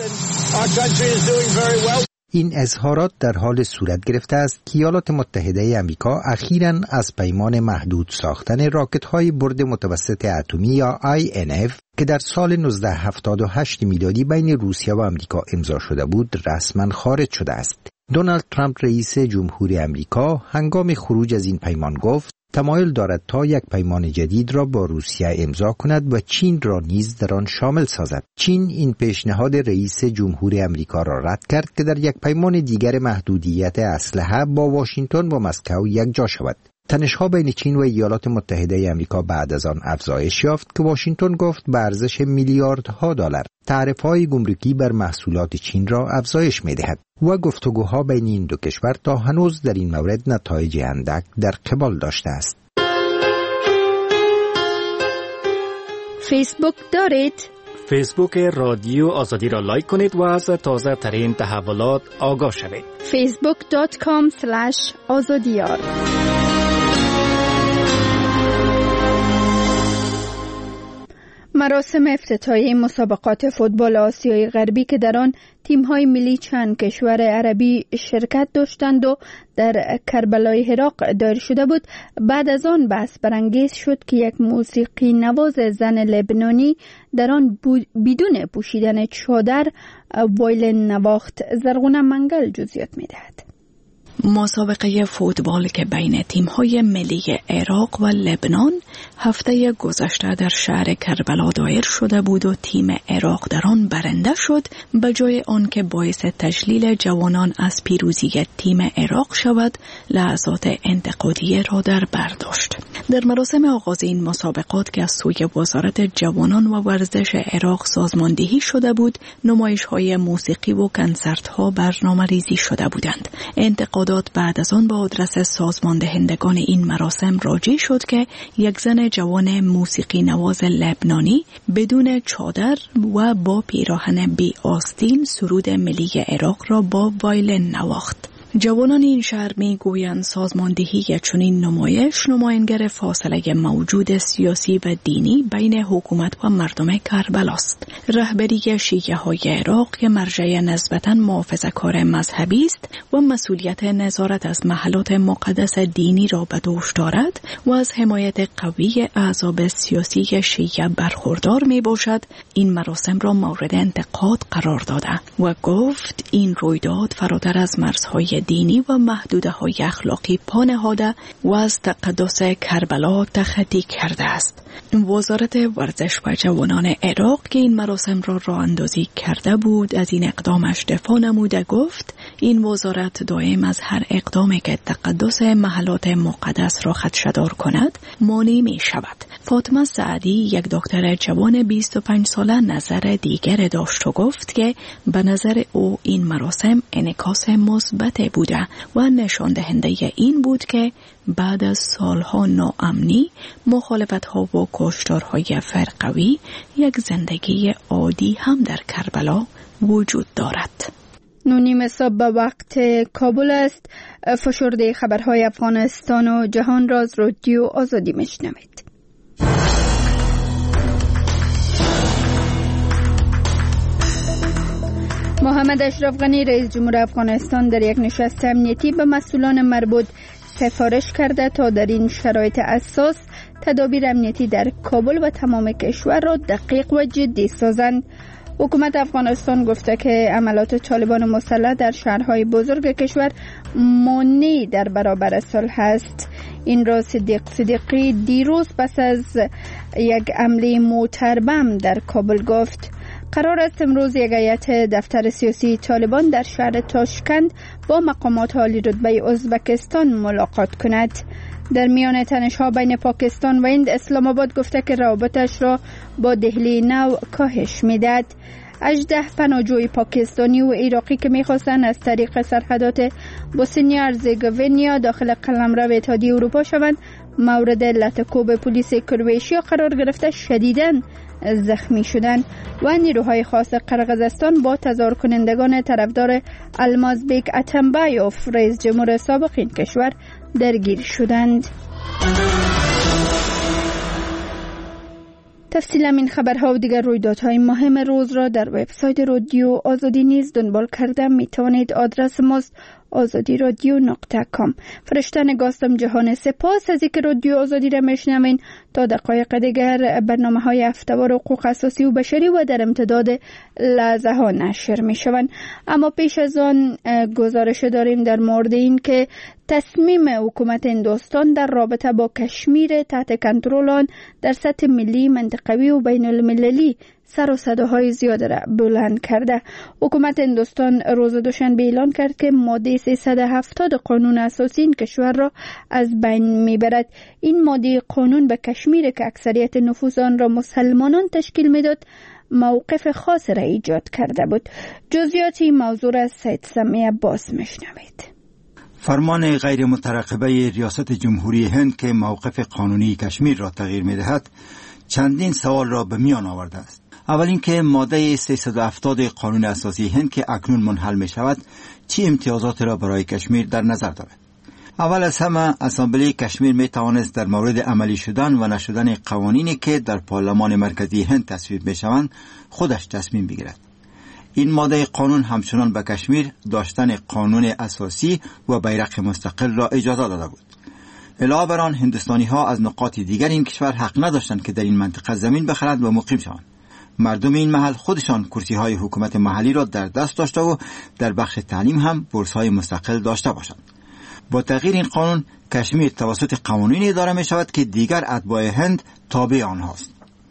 این اظهارات در حال صورت گرفته است که ایالات متحده آمریکا اخیراً از پیمان محدود ساختن راکت‌های برد متوسط اتمی یا INF که در سال 1978 میلادی بین روسیه و آمریکا امضا شده بود رسما خارج شده است. دونالد ترامپ رئیس جمهور آمریکا هنگام خروج از این پیمان گفت تمایل دارد تا یک پیمان جدید را با روسیه امضا کند و چین را نیز در آن شامل سازد. چین این پیشنهاد رئیس جمهور آمریکا را رد کرد که در یک پیمان دیگر محدودیت اسلحه با واشنگتن و مسکو یکجا شود. تنش‌ها بین چین و ایالات متحده آمریکا بعد از آن افزایش یافت که واشنگتن گفت به ارزش میلیاردها دلار تعرفه‌های گمرکی بر محصولات چین را افزایش می‌دهد و گفتگوها بین این دو کشور تا هنوز در این مورد نتایج اندک در قبال داشته است. فیسبوک دارید؟ فیسبوک رادیو آزادی را لایک کنید و از تازه ترین تحولات آگاه شوید. facebook.com/azadiyar مراسم افتتاحیه مسابقات فوتبال آسیای غربی که در آن تیم‌های ملی چند کشور عربی شرکت داشتند و در کربلای عراق دایر شده بود، بعد از آن بحث برانگیز شد که یک موسیقی نواز زن لبنانی در آن بدون پوشیدن چادر وایلن نواخت. زرغونه منگل جزئیات می‌دهد. مسابقه فوتبال که بین تیم‌های ملی عراق و لبنان هفته گذشته در شهر کربلا دایر شده بود و تیم عراق در آن برنده شد، به جای آن که باعث تجلیل جوانان از پیروزی تیم عراق شود، لحظات انتقادی را در بر داشت. در مراسم آغاز این مسابقات که از سوی وزارت جوانان و ورزش عراق سازماندهی شده بود، نمایش‌های موسیقی و کنسرت‌ها برنامه‌ریزی شده بودند. انتقادات بعد از آن با آدرس سازماندهندگان این مراسم راجع شد که یک زن جوان موسیقی نواز لبنانی بدون چادر و با پیراهن بی آستین سرود ملی عراق را با وایلن نواخت. جوانان این شهر می گویند سازماندهی چنین نمایش نمایانگر فاصله موجود سیاسی و دینی بین حکومت و مردم کربلا است. رهبری شیعه های عراق که مرجع نسبتاً محافظه‌کار مذهبی است و مسئولیت نظارت از محلات مقدس دینی را به دوش دارد و از حمایت قوی احزاب سیاسی شیعه برخوردار می باشد، این مراسم را مورد انتقاد قرار داده و گفت این رویداد فراتر از مرزهای دینی و محدوده‌های اخلاقی پا نهاده و از تقدس کربلا تخطی کرده است. وزارت ورزش و جوانان عراق که این مراسم را راه اندازی کرده بود از این اقدامش دفاع نموده گفت این وزارت دائم از هر اقدامی که تقدس محلات مقدس را خدشه‌دار کند مانع می شود. فاطمه سعدی یک دکتر جوان 25 ساله نظر دیگر داشت و گفت که به نظر او این مراسم انعکاس مثبت بوده و نشان دهنده این بود که بعد از سالها ناامنی، مخالفت‌ها و کشتارهای فرقوی یک زندگی عادی هم در کربلا وجود دارد. 9:30 صبح به وقت کابل است. فشرده خبرهای افغانستان و جهان را از رادیو آزادی میشنوید. محمد اشرف غنی رئیس جمهور افغانستان در یک نشست امنیتی به مسئولان مربوط سفارش کرده تا در این شرایط اساس تدابیر امنیتی در کابل و تمام کشور را دقیق و جدی سازند. حکومت افغانستان گفته که عملات طالبان مسلح در شهرهای بزرگ کشور مانع در برابر صلح است. این را صدیقی دیروز پس از یک حمله موتر بم در کابل گفت. قرار است امروز یک هیئت دفتر سیاسی طالبان در شهر تاشکند با مقامات عالی رتبه ازبکستان ملاقات کند. در میان تنش‌ها بین پاکستان و هند، اسلام آباد گفته که روابطش را با دهلی نو کاهش می‌دهد. 18 پناهجوی پاکستانی و عراقی که می‌خواستند از طریق سرحدات بوسنیا هرزگوینیا داخل قلمرو اتحادیه اروپا شوند، مورد لطکوب پلیس کرواتیا قرار گرفته شدیداً زخمی شدند و نیروهای خاص قرقیزستان با تظاهر کنندگان طرفدار المازبیک اتنبایوف رئیس جمهور سابق این کشور درگیر شدند. تفصیل این خبرها و دیگر رویدادهای مهم روز را در وبسایت رادیو آزادی نیز دنبال کرده می توانید. آدرس ماست azadi.radio.com. فرشتن گاستم جهان سپاس از اینکه رادیو آزادی را میشنوین. تا دقایق دیگر برنامه‌های هفته‌وار حقوق اساسی و بشری و در امتداد لحظه ها نشر میشوند. اما پیش از آن گزارش داریم در مورد این که تصمیم حکومت هندوستان در رابطه با کشمیر تحت کنترل آن در سطح ملی، منطقوی و بین المللی سر و صداهای زیاد را بلند کرده. حکومت هندوستان روز دوشنبه اعلان کرد که ماده 370 قانون اساسی این کشور را از بین میبرد. این ماده قانون به کشمیر که اکثریت نفوذ آن را مسلمانان تشکیل میداد موقف خاص را ایجاد کرده بود. جزئیات این موضوع را سید سمیع عباس میشنوید. فرمان غیر مترقبه ریاست جمهوری هند که موقف قانونی کشمیر را تغییر میدهد چندین سوال را به میان آورده است. اول اینکه ماده 370 قانون اساسی هند که اکنون منحل می شود چه امتیازات را برای کشمیر در نظر دارد؟ اول از همه اسامبله کشمیر می توانست در مورد عملی شدن و نشدن قوانینی که در پارلمان مرکزی هند تصویب می شوند خودش تصمیم بگیرد. این ماده قانون همچنان به کشمیر داشتن قانون اساسی و بیرق مستقل را اجازه داده بود. علاوه بر آن هندوستانی ها از نقاط دیگر این کشور حق نداشتند که در این منطقه زمین بخرند و مقیم شوند. مردم این محل خودشان کرسی های حکومت محلی را در دست داشته و در بخش تعلیم هم بورس های مستقل داشته باشند. با تغییر این قانون کشمیر توسط قوانینی اداره می شود که دیگر اتباع هند تابع آنهاست.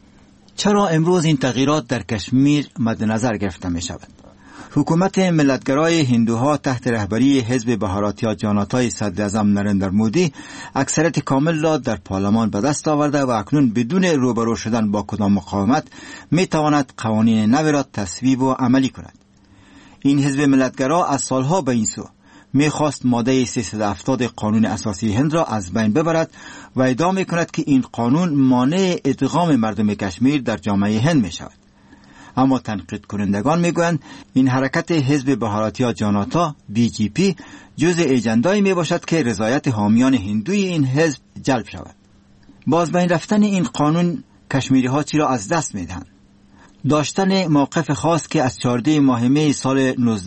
چرا امروز این تغییرات در کشمیر مد نظر گرفته می شود؟ حکومت ملتگرای هندوها تحت رهبری حزب بهاراتیا جاناتای صدراعظم نریندر مودی اکثریت کامل را در پارلمان به دست آورده و اکنون بدون روبرو شدن با کدام مقاومت می تواند قوانین نو را تصویب و عملی کند. این حزب ملتگرا از سالها به این سو می خواست ماده 370 قانون اساسی هند را از بین ببرد و ادعا می کند که این قانون مانع ادغام مردم کشمیر در جامعه هند می شود. اما تنقید کنندگان میگویند این حرکت حزب بهاراتیا جاناتا BJP جزء اجندایی میباشد که رضایت حامیان هندوی این حزب جلب شود. باز بین رفتن این قانون کشمیری ها چی را از دست میدهند؟ داشتن موقف خاص که از 14 ماه می سال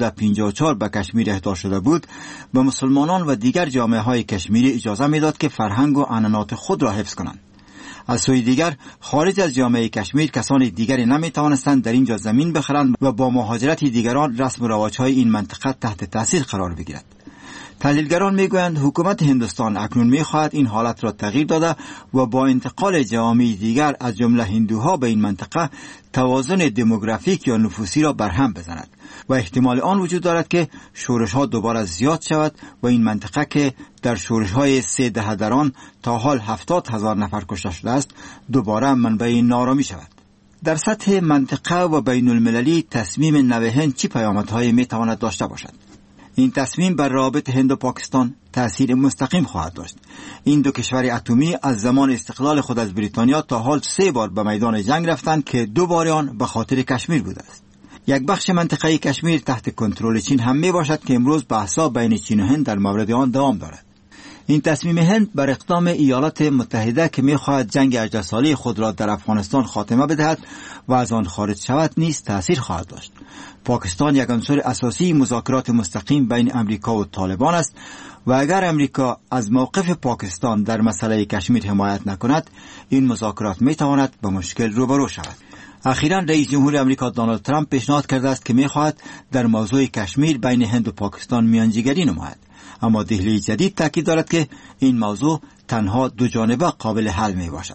1954 به کشمیر اهدا شده بود به مسلمانان و دیگر جامعه های کشمیری اجازه میداد که فرهنگ و عنعنات خود را حفظ کنند. از سوی دیگر خارج از جامعه کشمیر کسان دیگری نمی توانستند در اینجا زمین بخرند و با مهاجرت دیگران رسم و رواج‌های این منطقه تحت تاثیر قرار بگیرد. تحلیلگران میگویند حکومت هندوستان اکنون میخواهد این حالت را تغییر داده و با انتقال جوامع دیگر از جمله هندوها به این منطقه توازن دموگرافیک یا نفوسی را برهم بزند و احتمال آن وجود دارد که شورش‌ها دوباره زیاد شود و این منطقه که در شورش‌های 3 دهه در آن تا حال 70,000 نفر کشته شده است دوباره منبع نارامی شود. در سطح منطقه و بین المللی تصمیم نو هند چه پیامدهایی میتواند داشته باشد؟ این تصمیم بر روابط هند و پاکستان تأثیر مستقیم خواهد داشت. این دو کشور اتمی از زمان استقلال خود از بریتانیا تا حال 3 بار به میدان جنگ رفتند که 2 بار آن به خاطر کشمیر بوده است. یک بخش منطقه کشمیر تحت کنترل چین هم می باشد که امروز بحث‌ها بین چین و هند در مورد آن دوام دارد. این تصمیم هند بر اقدام ایالات متحده که می‌خواهد جنگ 18 ساله خود را در افغانستان خاتمه بدهد و از آن خارج شود نیز تأثیر خواهد داشت. پاکستان یک عنصر اساسی مذاکرات مستقیم بین امریکا و طالبان است و اگر امریکا از موقف پاکستان در مسئله کشمیر حمایت نکند این مذاکرات می‌تواند به مشکل روبرو شود. اخیراً رئیس جمهور امریکا دونالد ترامپ پیشنهاد کرده است که می‌خواهد در موضوع کشمیر بین هند و پاکستان میانجیگری نماید، اما دهلی جدید تاکید دارد که این موضوع تنها دو جانبه قابل حل می باشد.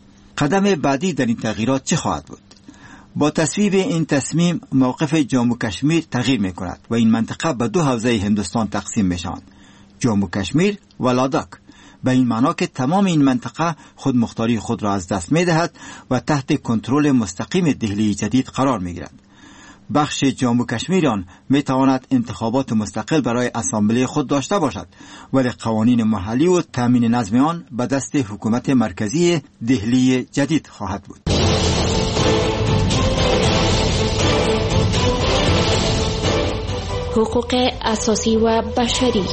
قدم بعدی در این تغییرات چه خواهد بود؟ با تصویب این تصمیم موقف جمهور کشمیر تغییر می کند و این منطقه به 2 حوزه هندوستان تقسیم می شوند، جمهور کشمیر و لاداک، به این معنا که تمام این منطقه خود مختاری خود را از دست می دهد و تحت کنترل مستقیم دهلی جدید قرار می گیرد. بخش جمهور کشمیریان می تواند انتخابات مستقل برای اسامبله خود داشته باشد، ولی قوانین محلی و تامین نظم آن به دست حکومت مرکزی دهلی جدید خواهد بود. حقوق اساسی و بشری.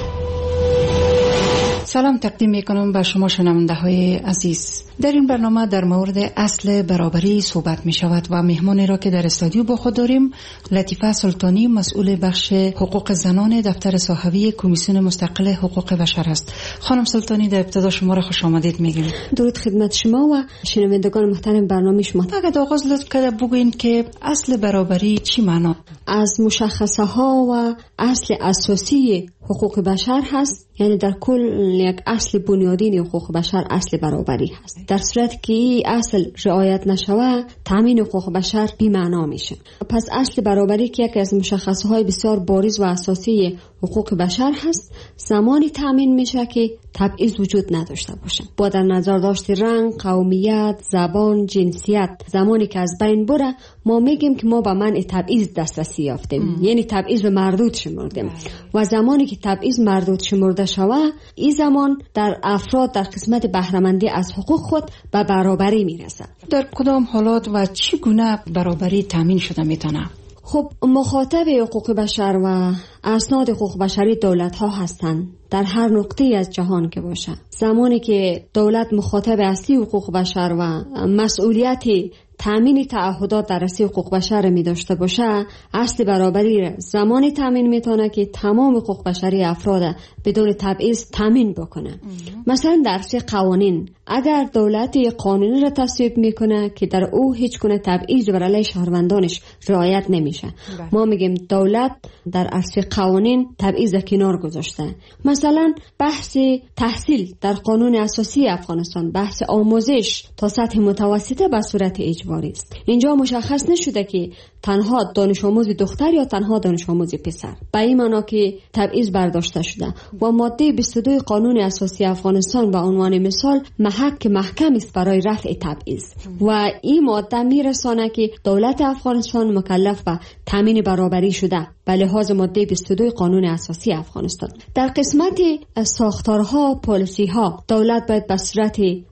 سلام تقدیم میکنم به شما شنونده های عزیز. در این برنامه در مورد اصل برابری صحبت می شود و مهمانی را که در استودیو با خود داریم لطیفه سلطانی، مسئول بخش حقوق زنان دفتر صحوی کمیسیون مستقل حقوق بشر است. خانم سلطانی، در ابتدا شما را خوش آمدید میگیم. درود خدمت شما و شنوندگان محترم برنامه شما. اگر آغاز لطف کرده بگوین که اصل برابری چی معنا؟ از مشخصه ها و اصل اساسی حقوق بشر هست، یعنی در کل یک اصل بنیادین حقوق بشر اصل برابری هست. در صورت که این اصل رعایت نشود تامین حقوق بشر بی معنا میشه. پس اصل برابری که یکی از مشخصه های بسیار بارز و اساسی حقوق بشر هست، زمانی تامین میشه که تبعیض وجود نداشته باشه. با در نظر داشت رنگ، قومیت، زبان، جنسیت، زمانی که از بین بره ما میگیم که ما به منع تبعیض دسترسی یافتیم، یعنی تبعیض به مردود شمردیم. و زمانی که تبعیض مردود شمرده شود این زمان در افراد در قسمت بهره‌مندی از حقوق خود به برابری میرسه. در کدام حالات و چگونه برابری تامین شده میتونه؟ خب مخاطب حقوق بشر و اسناد حقوق بشری دولت ها هستند در هر نقطه از جهان که باشه. زمانی که دولت مخاطب اصلی حقوق بشر و مسئولیت تامین تعهدات در راسته حقوق بشر می داشته باشه، اصل برابری زمانی تامین میتونه که تمام حقوق بشری افراد بدون تبعیض تامین بکنه. مثلا در راسته قوانین، اگر دولت قانونی را تصویب میکنه که در او هیچ گونه تبعیض بر علیه شهروندانش رعایت نمیشه، ما میگیم دولت در راسته قوانین تبعیض کنار گذاشته. مثلا بحث تحصیل در قانون اساسی افغانستان، بحث آموزش تا سطح متوسطه به صورت اجباری است. اینجا مشخص نشده که تنها دانش آموز دختر یا تنها دانش آموز پسر، به این معنا که تبعیض برداشته شده. و ماده 22 قانون اساسی افغانستان به عنوان مثال محک محکم است برای رفع تبعیض و این ماده میرسانه که دولت افغانستان مکلف به تامین برابری شده به لحاظ ماده 22 قانون اساسی افغانستان. در قسمت ساختارها، پالیسی‌ها، دولت باید به صورت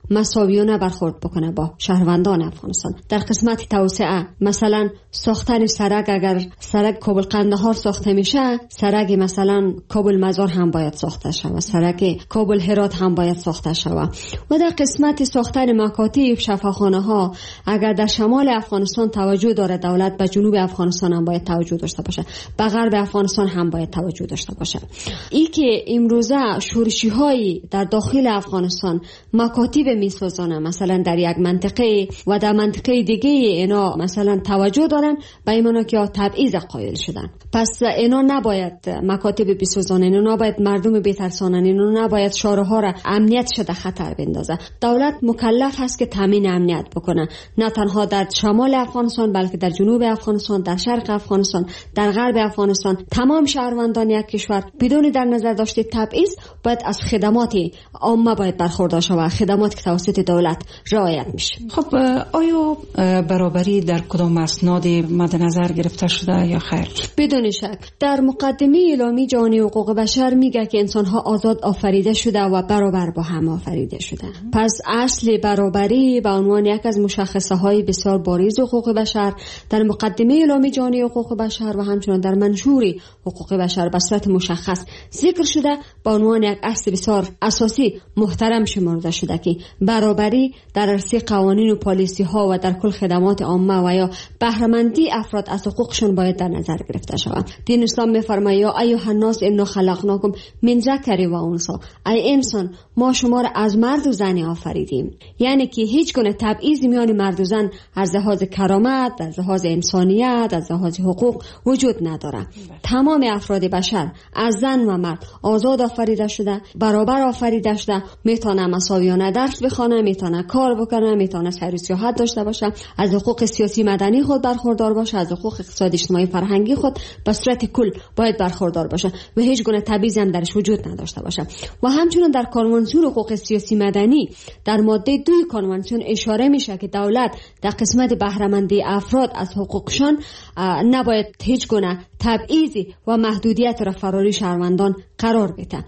مساویانه برخورد بکنه با شهروندان افغانستان. در قسمت توسعه مثلا ساختن سرک، اگر سرک کابل قندهار ساخته میشه، سرک مثلا کابل مزار هم باید ساخته شود، سرک کابل هرات هم باید ساخته شود. و در قسمت ساختن مکاتب، شفاخانه ها، اگر در شمال افغانستان توجه داره دولت، به جنوب افغانستان هم باید توجه داشته باشه، به غرب افغانستان هم باید توجه داشته باشه. این که امروزه شورشی های در داخل افغانستان مکاتب میسازانه، مثلا در یک منطقه و در منطقه دیگه اینا مثلا توجه دارن، به اینا که تبعیض قائل شدن. پس اینا نباید مکاتب بسازانن، اینا نباید مردم بترسانن، اینا نباید شهرها را امنیت شده خطر بندازه. دولت مکلف هست که تامین امنیت بکنه، نه تنها در شمال افغانستان بلکه در جنوب افغانستان، در شرق افغانستان، در غرب افغانستان. تمام شهروندان یک کشور بدون در نظر داشته تبعیض باید از خدمات عامه باید برخوردار شود، خدمات که توسط دولت رعایت میشه. خب آیا برابری در کدام اسناد مد نظر گرفته شده یا خیر؟ بدون شک در مقدمه اعلامی جهانی حقوق بشر میگه که انسان‌ها آزاد آفریده شده و برابر با هم آفریده شده. پس اصل برابری به عنوان یک از مشخصه‌های بسیار بارز حقوق بشر در مقدمه اعلامی جهانی حقوق بشر و همچنین در منشور حقوق بشر به صورت مشخص ذکر شده، به عنوان یک اصل بسیار اساسی محترم شمرده شده که برابری در عرصه قوانین و پالیسی ها و در کل خدمات عامه و یا بهره‌مندی افراد از حقوقشون باید در نظر گرفته شود. دین اسلام می‌فرماید یا ایها الناس انا خلقناکم من ذکر و انثی، ای انسان ما شما را از مرد و زن آفریدیم. یعنی که هیچ گونه تبعیض میان مرد و زن از لحاظ کرامت، از لحاظ انسانیت، از لحاظ حقوق وجود نداره. تمام افراد بشر از زن و مرد آزاد آفریده شده، برابر آفریده شده، میتونه مساویانه درس بخونه، میتونه کار بکنه، میتونه سیر و سیاحت داشته باشه، از حقوق سیاسی مدنی خود برخوردار باشه، از حقوق اقتصادی اجتماعی فرهنگی خود به صورت کل باید برخوردار باشه و هیچ گونه تبعیض هم درش وجود نداشته باشه. و همچنین در کنوانسیون حقوق سیاسی مدنی در ماده 2 کنوانسیون اشاره میشه که دولت در قسمت بهره‌مندی افراد از حقوقشان نباید هیچ گونه تبعیضی و محدودیت را فراری شهروندان قرار بده.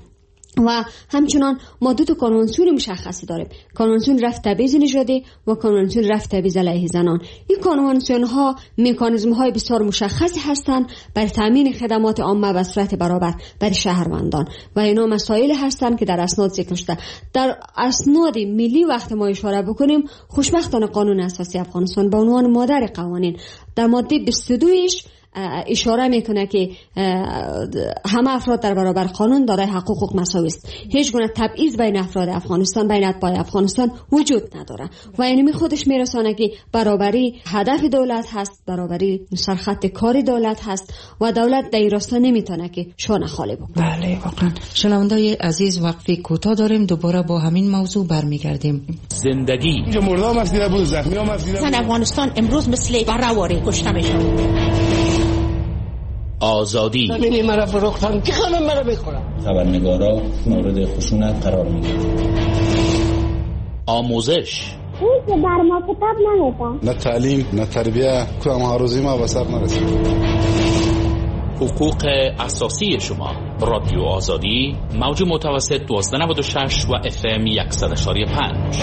و همچنان ما دو تا کنوانسیون مشخصی داریم، کنوانسیون رفع تبعیض نژادی و کنوانسیون رفع تبعیض علیه زنان. این کنوانسیون ها مکانیزم های بسیار مشخصی هستند برای تامین خدمات عامه به صورت برابر برای شهروندان و اینا مسائل هستند که در اسناد ذکر شده. در اسناد ملی وقت ما اشاره بکنیم، خوشبختانه قانون اساسی افغانستان به عنوان مادر قوانین در ماده 22ش اشاره میکنه که همه افراد در برابر قانون دارای حقوق مساوی است. هیچ گونه تبعیض بین افراد افغانستان، بین اتباع افغانستان وجود نداره و اینمی خودش میرسانه که برابری هدف دولت هست، برابری سرخط کاری دولت هست و دولت در این راستا نمیتونه که شانه خالی بکنه. بله واقعا. شنوندای عزیز وقفه کوتاه داریم، دوباره با همین موضوع برمیگردیم. زندگی اینجا مردم افسیده بود، زخمی هم افسیده بود. افغانستان امروز مثل برآوری کشته میشه. آزادی ببینید مرا فروختن که خانم مرا بخورم. خبرنگارا مورد خشونت قرار میگیرن. آموزش این که بر ما کتاب نمیدن، نه تعلیم نه تربیه، کدام هاروزی ما به سر نرسید. حقوق اساسی شما. رادیو آزادی، موج متوسط 1296 و FM 100.5.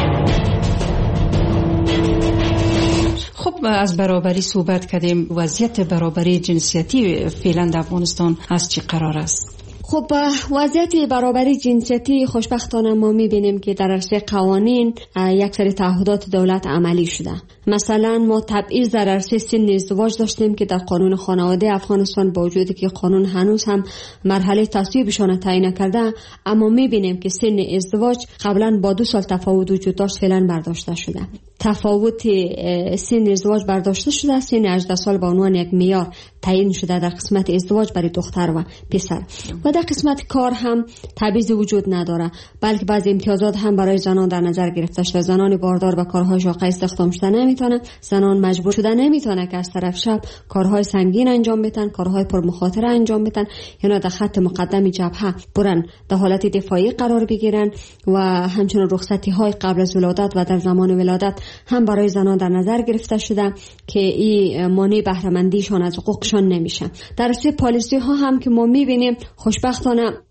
خب از برابری صحبت کردیم. وضعیت برابری جنسیتی فعلا در افغانستان از چه قرار است؟ خب وضعیت برابری جنسیتی خوشبختانه ما میبینیم که در عرصه قوانین یک سری تعهدات دولت عملی شده. مثلا ما تبعیض در عرصه سن ازدواج داشتیم که در قانون خانواده افغانستان با وجودی که قانون هنوز هم مرحله تصویبشان تعیین نکرده، اما میبینیم که سن ازدواج قبلا با 2 سال تفاوت وجود داشت، فعلا برداشته شده. تفاوت سن ازدواج برداشته شده، سن 18 سال به عنوان یک معیار تعیین شده در قسمت ازدواج برای دختر و پسر. و در قسمت کار هم تبعیض وجود نداره، بلکه بعضی امتیازات هم برای زنان در نظر گرفته شده. زنان باردار به کارهای شاقه استخدام شده نمیتونه، زنان مجبور شده نمیتونه که از طرف شب کارهای سنگین انجام بدن، کارهای پرمخاطره انجام بدن، یعنی در خط مقدم جبهه برن در حالت دفاعی قرار بگیرن. و همچنین رخصتی های قبل از ولادت و در زمان ولادت هم برای زنان در نظر گرفته شده که این مانع بهره مندیشان از حقوقشان نمیشه. در راسته پالیسی ها هم که ما میبینیم خوشبختانه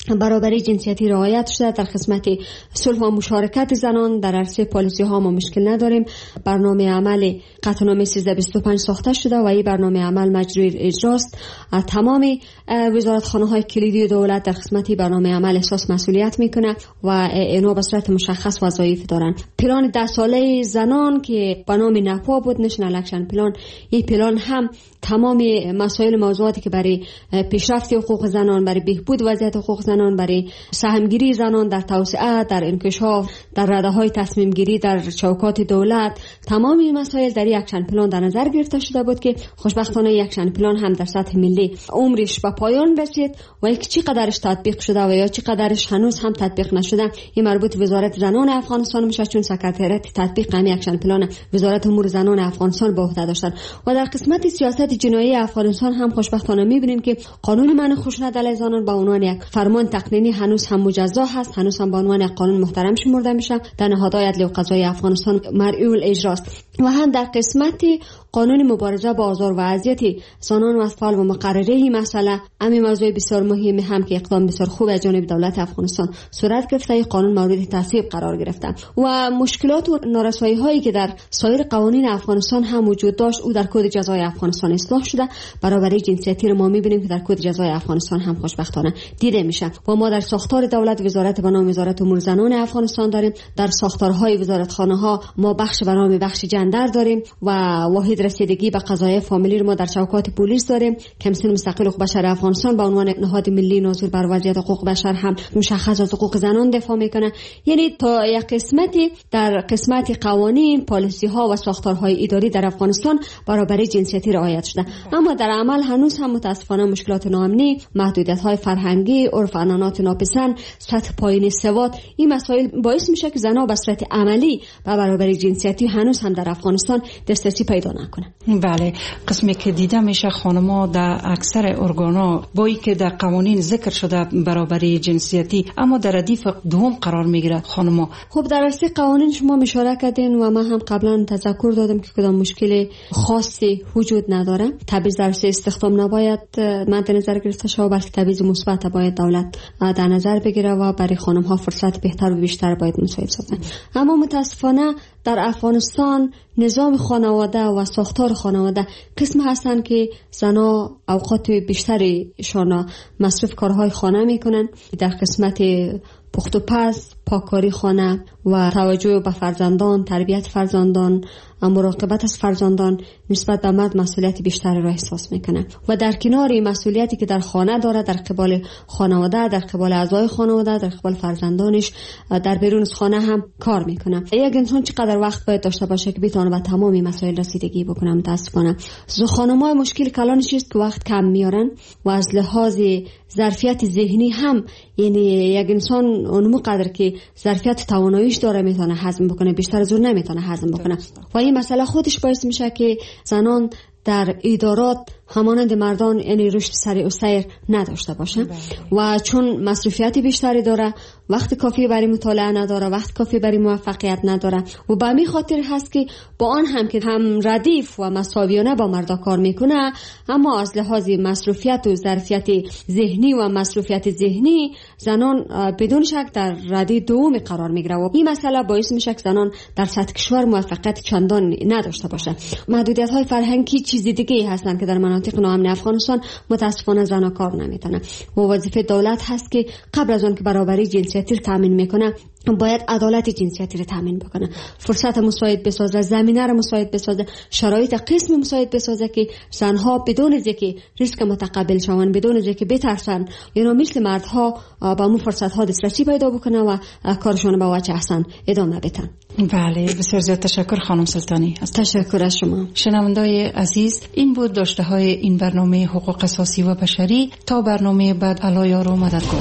برابری جنسیتی رعایت شده. در قسمت صلح و مشارکت زنان در عرصه پالیسی ها ما مشکل نداریم. برنامه عمل قطعنامه 1325 ساخته شده و این برنامه عمل مجروی اجراست. تمام وزارتخانه های کلیدی دولت در قسمت برنامه عمل احساس مسئولیت میکنه و اینا به صورت مشخص وظایف دارن. پلان 10 ساله زنان که به نام نپا بود، نشنال اکشن پلان، این پلان هم تمام مسائل موضوعاتی که برای پیشرفت حقوق زنان، برای بهبود وضعیت حقوق زنان، برای سهمگیری زنان در توسعه، در انکشاف، در رده‌های تصمیم گیری در چوکات دولت، تمام این مسائل در یک اکشن پلان در نظر گرفته شده بود که خوشبختانه یک اکشن پلان هم در سطح ملی عمرش به پایان رسید و یک چقدرش تطبیق شده و یا چقدرش هنوز هم تطبیق نشده این مربوط وزارت زنان افغانستان میشه، چون سکرتریات تطبیق همین اکشن پلان وزارت امور زنان افغانستان به عهده داشتن. و در قسمت سیاست جنایی افغانستان هم خوشبختانه میبینیم که قانون منع خشونت علیه زنان به عنوان یک فرمان تقنینی هنوز هم مجزا هست، هنوز هم به عنوان یک قانون محترم شمرده میشه، در نهادهای عدلی و قضایی افغانستان مرعی اجراست. و هم در قسمت قانون مبارزه با آزار و اذیت زنان و اطفال و مقرره این مسئله، همین موضوع بسیار مهمی هم که اقدام بسیار خوب از جانب دولت افغانستان صورت گرفته، این قانون مورد تصویب قرار گرفته. و مشکلات و نارسایی هایی که در سایر قوانین افغانستان هم وجود داشت او در کد جزای افغانستان اصلاح شده. برابری جنسیتی رو ما میبینیم که در کد جزای افغانستان هم خوشبختانه دیده میشه. و ما در ساختار دولت وزارت به نام وزارت امور زنان افغانستان داریم. در ساختارهای وزارتخانه ها ما بخش به نام بخش جندر داریم و واحد رسیدگی به قضایای فامیلی رو ما در چوکات پلیس داریم. کمیسیون مستقل حقوق بشر افغانستان به عنوان نهاد ملی ناظر بر وضعیت حقوق بشر هم مشخص از حقوق زنان دفاع میکنه. یعنی تا یک قسمتی در قسمت قوانین، پالیسی ها و ساختارهای اداری در افغانستان برابری جنسیتی رعایت شده، اما در عمل هنوز هم متاسفانه مشکلات ناامنی، محدودیت های فرهنگی، عرف عنعنات ناپسند، سطح پایین سواد، این مسائل باعث میشه که زنها به صورت عملی به برابری جنسیتی هنوز هم در افغانستان دسترسی پیدا نکنن. بله، قسمی که دیده میشه خانم‌ها در اکثر ارگانا با اینکه در قوانین ذکر شده برابری جنسیتی اما در ردیف دوم قرار میگیره خانم‌ها. خب در اصل قوانین شما اشاره کردین و من هم قبلا تذکر دادم که کدام مشکل خاصی وجود نداره. تبعیض در استخدام نباید مد نظر گرفته شود، بلکه تبعیض مثبت باید دولت در نظر بگیره و برای خانم‌ها فرصت بهتر و بیشتر باید مساعد سازن. اما متاسفانه در افغانستان نظام خانواده و ساختار خانواده قسم هستن که زنها اوقات بیشتریشان مصرف کارهای خانه میکنن. در قسمت پخت و پز، پاککاری خانه و توجه به فرزندان، تربیت فرزندان، مراقبت از فرزندان نسبت به مرد مسئولیت بیشتری را احساس میکنه و در کنار این مسئولیتی که در خانه داره، در قبال خانواده، در قبال اعضای خانواده، در قبال فرزندانش، در بیرون از خانه هم کار میکنه. یک انسان چقدر وقت باید داشته باشه که بتونه به تمام مسائل رسیدگی بکنه؟ متاسفانه خانم‌ها مشکل کلانش است که وقت کم میارن و از لحاظ ظرفیت ذهنی هم، یعنی یک انسان اون قدر که ظرفیت تواناییش داره میتونه هضم بکنه، بیشتر از اون نمیتونه هضم بکنه و این مسئله خودش باعث میشه که زنان در ادارات همانند مردان یعنی رشد سریع و سیر نداشته باشه و چون مصرفیت بیشتری داره، وقت کافی برای مطالعه نداره، وقت کافی برای موفقیت نداره و به همین خاطر هست که با آن هم که هم ردیف و مساویانه با مردا کار میکنه، اما از لحاظ مصرفیت و ظرفیت ذهنی و مصرفیت ذهنی زنان بدون شک در رده دوم قرار میگیره و این مسئله باعث میشه که زنان در سطح کشور موفقیت چندان نداشته باشه. محدودیت های فرهنگی چیز دیگه هستن که در مناطق ناامن افغانستان متاسفانه زنها کار نمیتونن و وظیفه دولت هست که قبل از اون که برابری جنسیتی رو تامین میکنه باید عدالت جنسیتی رو تامین بکنه، فرصت مساعد بسازه، زمینه رو مساعد بسازه، شرایط قسم مساعد بسازه که زنها بدون اینکه ریسک متقبل شون، بدون اینکه بترسن، یعنی مثل مردها با اون فرصت ها دسترسی پیدا بکنه و کارشون به وجه احسن ادامه بدن. بله، بسیار زیاد تشکر خانم سلطانی. تشکر از شما. شنوندای عزیز، این بود داشته های این برنامه حقوق اساسی و بشری. تا برنامه بعد، الله یار و مددگار.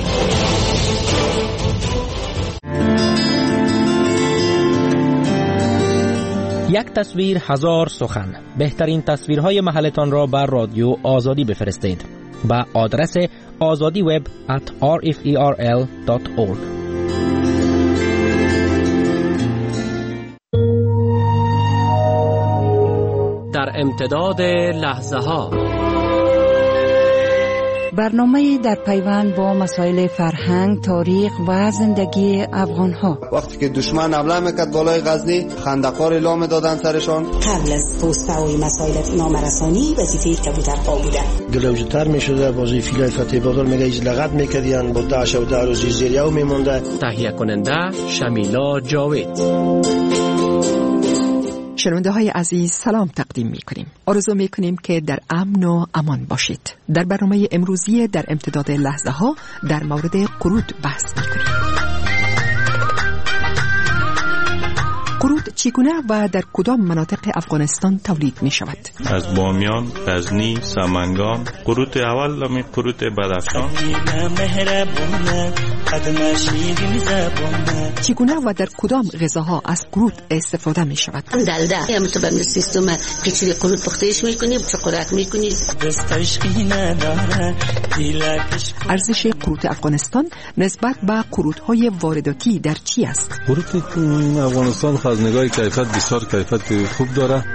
یک تصویر هزار سخن. بهترین تصویرهای محلتان را بر رادیو آزادی بفرستید به آدرس azadiweb@rferl.org. در امتداد لحظه ها برنامه در پیوند با مسائل فرهنگ، تاریخ و زندگی افغان‌ها. وقتی که دشمن حمله میکرد بالای غزنی، خندق‌ها اعلام می‌دادن سرشان. قبل از پوسته و مسائل نامرسانی وظیفه کبوترها بوده. گلوجتر میشده بازی فیلای فتح بازار میگه از لغت میکردن با 10 و 10 روزی زیریو میمونده. تهیه کننده شمیلا جاوید. شنونده های عزیز سلام تقدیم می کنیم. آرزو می کنیم که در امن و امان باشید. در برنامه امروزی در امتداد لحظه ها در مورد قرود بحث می کنیم. قرود چگونه و در کدام مناطق افغانستان تولید می شود؟ از بامیان، غزنی، سمنگان. قرود اول می قرود بدخشان. چگونه و در کدام غذاها از قرود استفاده می شود؟ دلده هم تو به سیستم پیچیده قرود پختهش میکنیم، چه خوراک میکنیم. ارزش قرود افغانستان نسبت به قرودهای وارداتی در چی است؟ قرود افغانستان از نگاه کیفیت بسیار کیفیت خوب داره.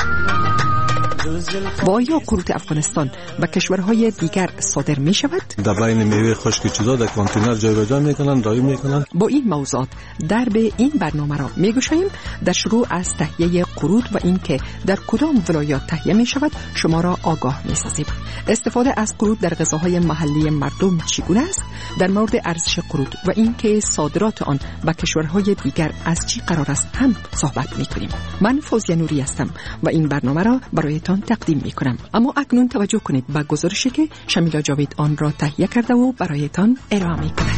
و آیا قرود افغانستان به کشورهای دیگر صادر می شود؟ در بین میوه خشک چیزا در کانتینر جایگزین میکنن، رایی میکنن. با این موضوعات در به این برنامه را میگوشیم. در شروع از تهیه قرود و اینکه در کدام ولایات تهیه می شود شما را آگاه می سازیم. استفاده از قرود در غذاهای محلی مردم چگونه است؟ در مورد ارزش قرود و اینکه صادرات آن به کشورهای دیگر از چی قرار است هم صحبت می کنیم. من فوزیه نوری هستم و این برنامه را برایتان تقدیم می کنم. اما اکنون توجه کنید به گزارشی که شمیلا جاوید آن را تهیه کرده و برایتان ارائه می کند.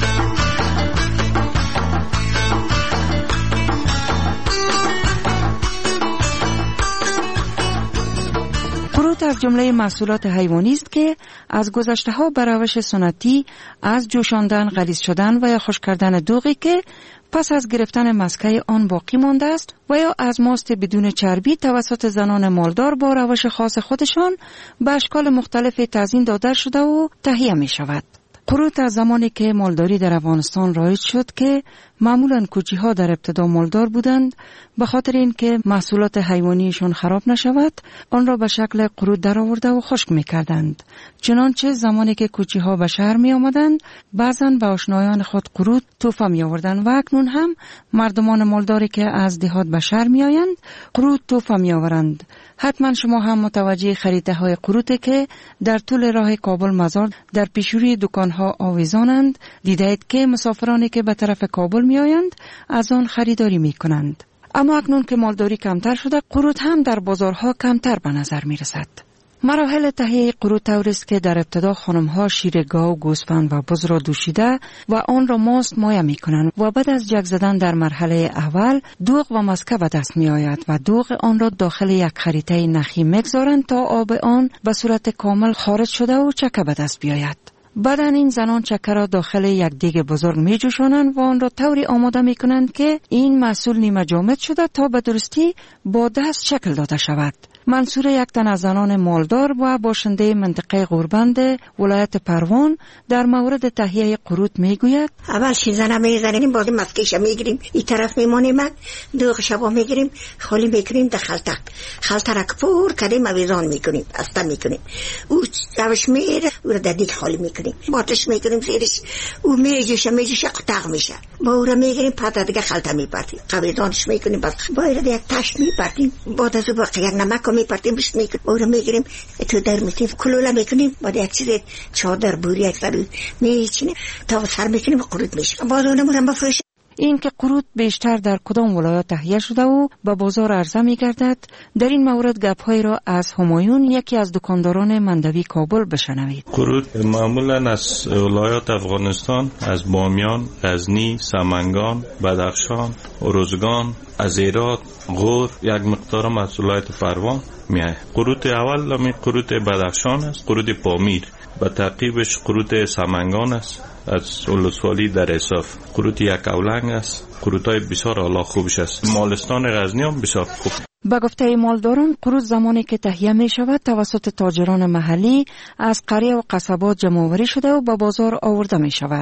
قرود از جمله محصولات حیوانی است که از گذشته‌ها به روش سنتی از جوشاندن، غلیظ شدن و یا خشک کردن دوغی که پس از گرفتن مسکه آن باقی مانده است و یا از ماست بدون چربی توسط زنان مالدار با روش خاص خودشان به اشکال مختلف تزیین داده شده و تهیه می شود. قرود از زمانی که مالداری در افغانستان رایج شد که معمولاً کوچی‌ها در ابتدا مالدار بودند، به خاطر اینکه محصولات حیوانیشون خراب نشود آن را به شکل قرود درآورده و خشک می‌کردند. چنانچه زمانی که کوچی‌ها به شهر می‌آمدند بعضاً به آشنایان خود قرود تحفه می‌آوردند و اکنون هم مردمان مالداری که از دهات به شهر می‌آیند قرود تحفه می‌آورند. حتما شما هم متوجه خریده‌های قرود که در طول راه کابل مزار در پیشروی دکان‌ها آویزانند دیدید که مسافرانی که به طرف کابل می‌آیند از آن خریداری می‌کنند. اما اکنون که مالداری کمتر شده قرود هم در بازارها کمتر به نظر می‌رسد. مراحل تهیه قرود طوری است که در ابتدا خانم‌ها شیر گاو، گوسفند و بز را دوشیده و آن را ماست مایه می‌کنند و بعد از جک زدن در مرحله اول دوغ و مسکه به دست می‌آید و دوغ آن را داخل یک خریطه نخی می‌گذارند تا آب آن به صورت کامل خارج شده و چکه به دست بیاید. بعد این زنان چکه را داخل یک دیگ بزرگ می جوشانند و آن را طوری آماده می کنند که این محصول نیمه جامد شده تا به درستی با دست شکل داده شود. منصور یک تن از زنان مالدار و باشنده منطقه غوربند ولایت پروان در مورد تهیه قرود می گوید: اول شیزنه می زنیم، باز مسکش می گیریم، این طرف می مانیم، دوغ شبا می گیریم، خالی می کنیم در خلطه را پر کردیم اویزان می کنیم، استه می کنیم، او روش میره او را در دیگ خالی می کنیم، باتش می کنیم زیرش او می جوشه قطع میشه، با او را می گیریم پس دیگه خلطه می پرتیم، اویزانش می کنیم، بس باید یک تشت می پرتیم، بعد از او با یک نمک میپرتیم بهش میکنیم، او رو میگیریم تو در میتیم کلوله میکنیم، بعد یک چیز چادر بوری یک سر میچینیم تا سر میکنیم قرود میشه، بعد اونم بفروشیم. این که قرود بیشتر در کدام ولایت تهیه شده و به بازار عرضه میگردد، در این مورد گپ‌هایی را از همایون یکی از دکانداران مندوی کابل بشنوید. قرود معمولا از ولایات افغانستان از بامیان، غزنی، سمنگان، بدخشان، روزگان، از هرات، غور یک مقدار محصولات پروان میاد. قرود اول می قرود بدخشان است، قرود پامیر، و تعقیبش قرود سمنگان است از ولسوالی در اصاف. قرود یک اولنگ است، قرودهای بسیار اعلی خوبش است. مالستان غزنی هم بسیار خوب. با گفته مالداران قرود زمانی که تهیه می شود توسط تاجران محلی از قریه و قصبات جمع آوری شده و به بازار آورده می شود.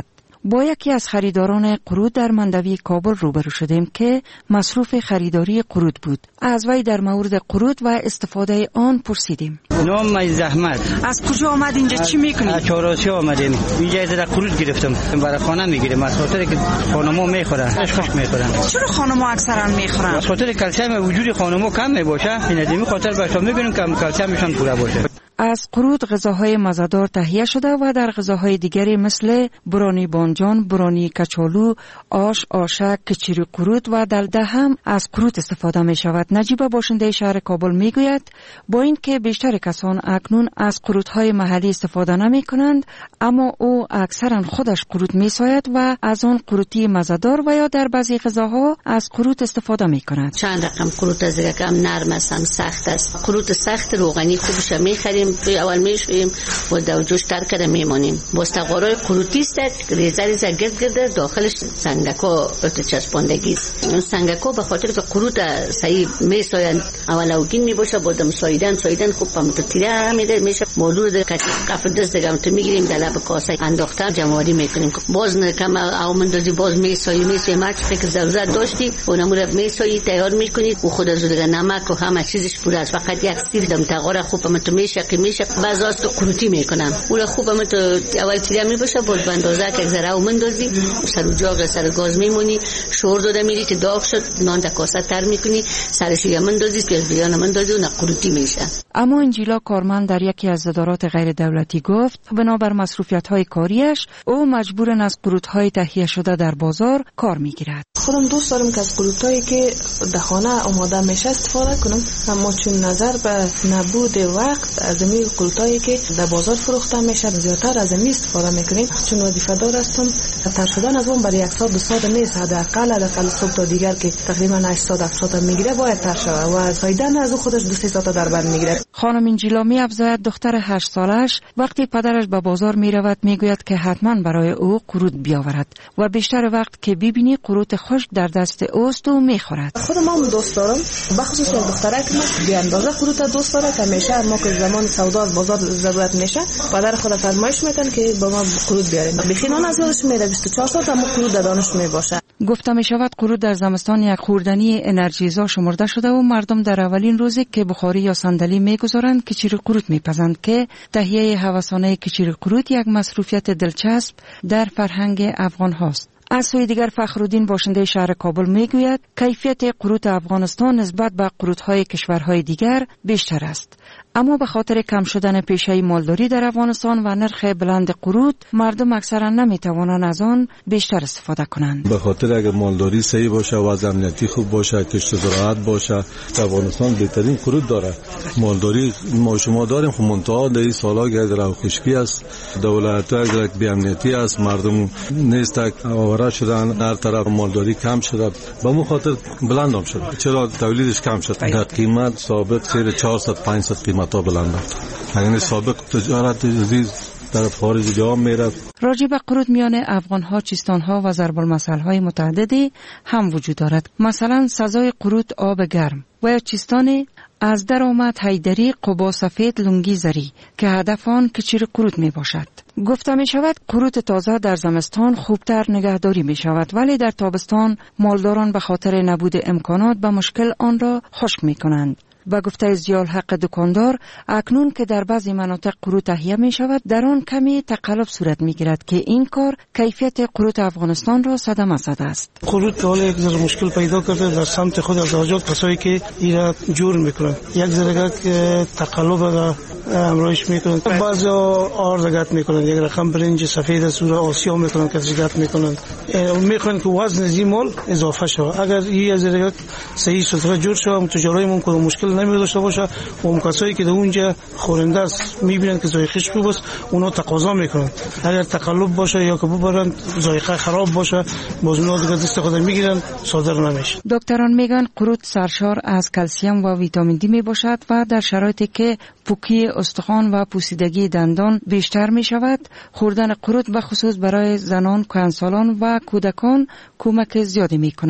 با یکی از خریداران قرود در مندوی کابل روبرو شدیم که مصروف خریداری قرود بود. از وی در مورد قرود و استفاده آن پرسیدیم. نام زحمت. از کجا آمد اینجا چی میکنی؟ چهارراه آمدیم. اینجا در قرود گرفتم. برای خانه میگیریم. از خاطر که خانم‌ها میخورن. خوش میخورن. چرا خانم‌ها اکثرا میخورن؟ از خاطر کلسیم وجود خانم‌ها کم میباشه. این ادمی خاطر باشا میبینیم که کلسیمشون پورا باشه. از قرود غذاهای مزه‌دار تهیه شده و در غذاهای دیگری مثل برانی بانجان، برانی کچالو، آش، آشک، کچری قرود و دلده هم از قرود استفاده می شود. نجیب باشنده شهر کابل می گوید با اینکه بیشتر کسان اکنون از قرودهای محلی استفاده نمی کنند، اما او اکثرا خودش قرود می ساید و از آن قروتی مزه‌دار و یا در بعضی غذاها از قرود استفاده می کند. چند رقم قرود از دیگه کم نرم است، سخت است. قرود سخت روغنی خوبش می خریم، اول میشویم و در جوش تر کرده میمونیم. باستقارای قروتی است که ریزه گرد داخلش سنگکا چسباندگی است. اون سنگکا به خاطر که قرود صحیح میساین اول اوگین میباشه، بعدم ساییدن خوب پامت تیره میده میشه. موضوع در کف دست دیگه تو میگیریم در لب کاسه انداختن جمع‌آوری میکنیم. باز کم او مندازی باز میسایی هر چیزی که ضرورت داشتی اونم رو میسایی تیار میکنی و خود از دیگه نمک و همه چیزش پوره است. فقط یک سیر دم تقاره خوب پامت میشه بعضی از تو قروتی میکنم. اون خوب هم تو اول تیره میباشه، باز بندازه که ذره و مندازی سر و جاغ سر گاز میمونی، شور داده میری که داغ شد نان در کاسه تر میکنی، سرش یه مندازی پیاز بیان مندازی اون قروتی میشه. اما انجیلا کارمند در یکی از ادارات غیر دولتی گفت بنابر مصروفیت‌های کاریش او مجبور از قرودهای تهیه شده در بازار کار میگیرد. خودم دوست دارم که از قرودهایی که در خانه آماده میشه استفاده کنم، اما چون نظر به نبود وقت از این قرودهایی که در بازار فروخته میشه زیادتر از این استفاده میکنیم. چون وظیفه دار هستم تر شدن از اون برای 1 ساعت 2 ساعت نیست، حداقل صبح تا دیگر که تقریبا 8 ساعت 7 ساعت میگیره باید تر شود و ساییدن از خودش 2-3 ساعت در بر میگیره. خانم انجیلا می افزاید دختر 8 سالش وقتی پدرش به بازار میرود میگوید که حتما برای او قرود بیاورد و بیشتر وقت که ببینی قرود خشک در دست اوست و میخورد. خودم هم دوست دارم، بخصوص دخترک من بی اندازه قرود دوست داره که همیشه ما که زمان سودا از بازار ضرورت میشه پدر خود فرمایش میکنه که با ما قرود بیارین. بخینان از یادش میره 24 ساعت اما قرود در دانش میباشه. گفته می شود قرود در زمستان یک خوردنی انرژیزا شمرده شده و مردم در اولین روزی که بخاری یا صندلی میگذارند کچری قرود میپزند که تهیه هوسانه کچری قرود یک مصروفیت دلچسب در فرهنگ افغان هاست. از سوی دیگر فخرالدین باشنده شهر کابل میگوید کیفیت قرود افغانستان نسبت به قرودهای کشورهای دیگر بیشتر است، اما به خاطر کم شدن پیشه مالداری در افغانستان و نرخ بلند قرود مردم اکثرا نمیتوانند از آن بیشتر استفاده کنند. به خاطر اگر مالداری صحیح باشه و امنیتی خوب باشه، کشت زراعت باشه، افغانستان بهترین قرود داره. مالداری ما شما داریم، خب منتها در این سالا گردر و خشکی است، دولت اگر بی امنیتی است، مردم نیست آواره شدن، هر طرف مالداری کم شده، به اون خاطر بلند هم شد. چرا تولیدش کم شد؟ در قیمت ثابت سیر 400-500 قیمتا بلند است. یعنی سابق تجارت عزیز در خارج جا میره. راجع به قرود میان افغان‌ها، چیستان‌ها و ضرب المثل‌های متعددی هم وجود دارد. مثلا سزای قرود آب گرم و یا چیستان از درآمد حیدری قبا سفید لنگی زری که هدف آن کچری قرود می باشد. گفته می شود قرود تازه در زمستان خوبتر نگهداری می شود، ولی در تابستان مالداران به خاطر نبود امکانات به مشکل آن را خشک می کنند. با گفته ضیاء الحق دکاندار اکنون که در بعضی مناطق قرود تهیه می شود در آن کمی تقلب صورت می گیرد که این کار کیفیت قرود افغانستان را صدمه زده است. قرود حالا یک ذره مشکل پیدا کرده در سمت خود از آجات کسایی که اینا جور میکنن، یک ذره تقلب را امرایش میکنن، بعضی آردگت میکنن، یک رقم برنج سفید سور آسیا میکنن که زیادت میکنن، میخوان که وزن زیمال اضافه شود. اگر این ذره صحیح صورت جور شود تجاری ممکن مشکل نمی داشته باشه و اون کسایی که در اونجا خورنده است میبینن که ذائقه‌اش خوب است اونا تقاضا میکنن. اگر تقلب باشه یا که ببرن ذائقه خراب باشه باز اونا دیگه دست خود میگیرن صادر نمیشه. دکتران میگن قرود سرشار از کلسیم و ویتامین دی می باشد و در شرایطی که پوکی استخوان و پوسیدگی دندان بیشتر می شود خوردن قرود به خصوص برای زنان، کهنسالان و کودکان کمک زیادی می کند.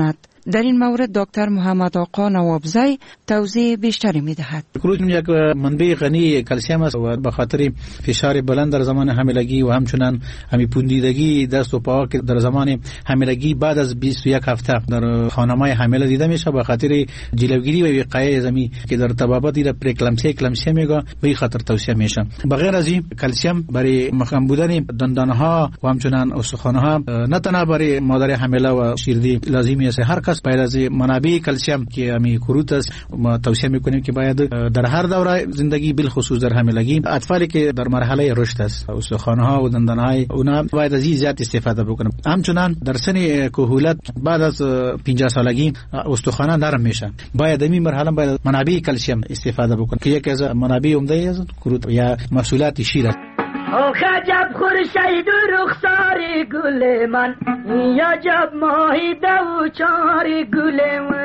در این مورد دکتر محمد آقا نوابزی توضیح بیشتری می‌دهد. کروت یک منبع غنی کلسیم است و به خاطر فشار بلند در زمان حاملگی و همچنین پوندیدگی دست و پا که در زمان حاملگی بعد از 21 هفته در خانم‌های حامل دیده میشه به خاطر جلوگیری و وقایع زمین که در طبابت در پرکلامسی میگه به خاطر توصیه میشه. بغیر از این کلسیم برای مخم بودن دندانها و همچنین استخوان‌ها نه تنها برای مادر حامله و شیردی لازمی است. هر کس باید از منابع کلسیم که امی کروت است ما توصیه میکنیم که باید در هر دوره زندگی بالخصوص در حاملگی اطفالی که در مرحله رشد است استخوان‌ها و دندانهای اونا باید از این زیاد استفاده بکنن. همچنین در سن کهولت بعد از 50 سالگی استخوان‌ها نرم میشه. باید این مرحله باید منابع کلسیم استفاده بکنن که یکی از منابع عمده است کروت یا محصولات شیر است. خجب خورشید و رخساری گل من یا جب ماهیده و چاری گل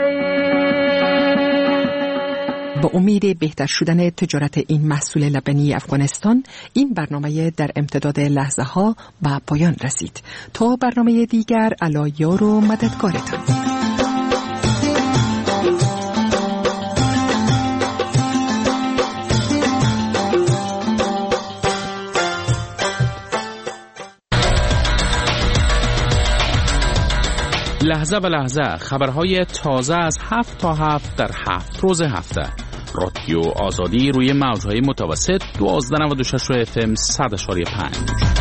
با امید بهتر شدن تجارت این محصول لبنی افغانستان این برنامه در امتداد لحظه ها به پایان رسید. تا برنامه دیگر الا یار و مددگارتان. لحظه به لحظه خبرهای تازه از 7 تا 7 در 7 روز هفته. رادیو آزادی روی موجهای متوسط 1296 FM 100.5.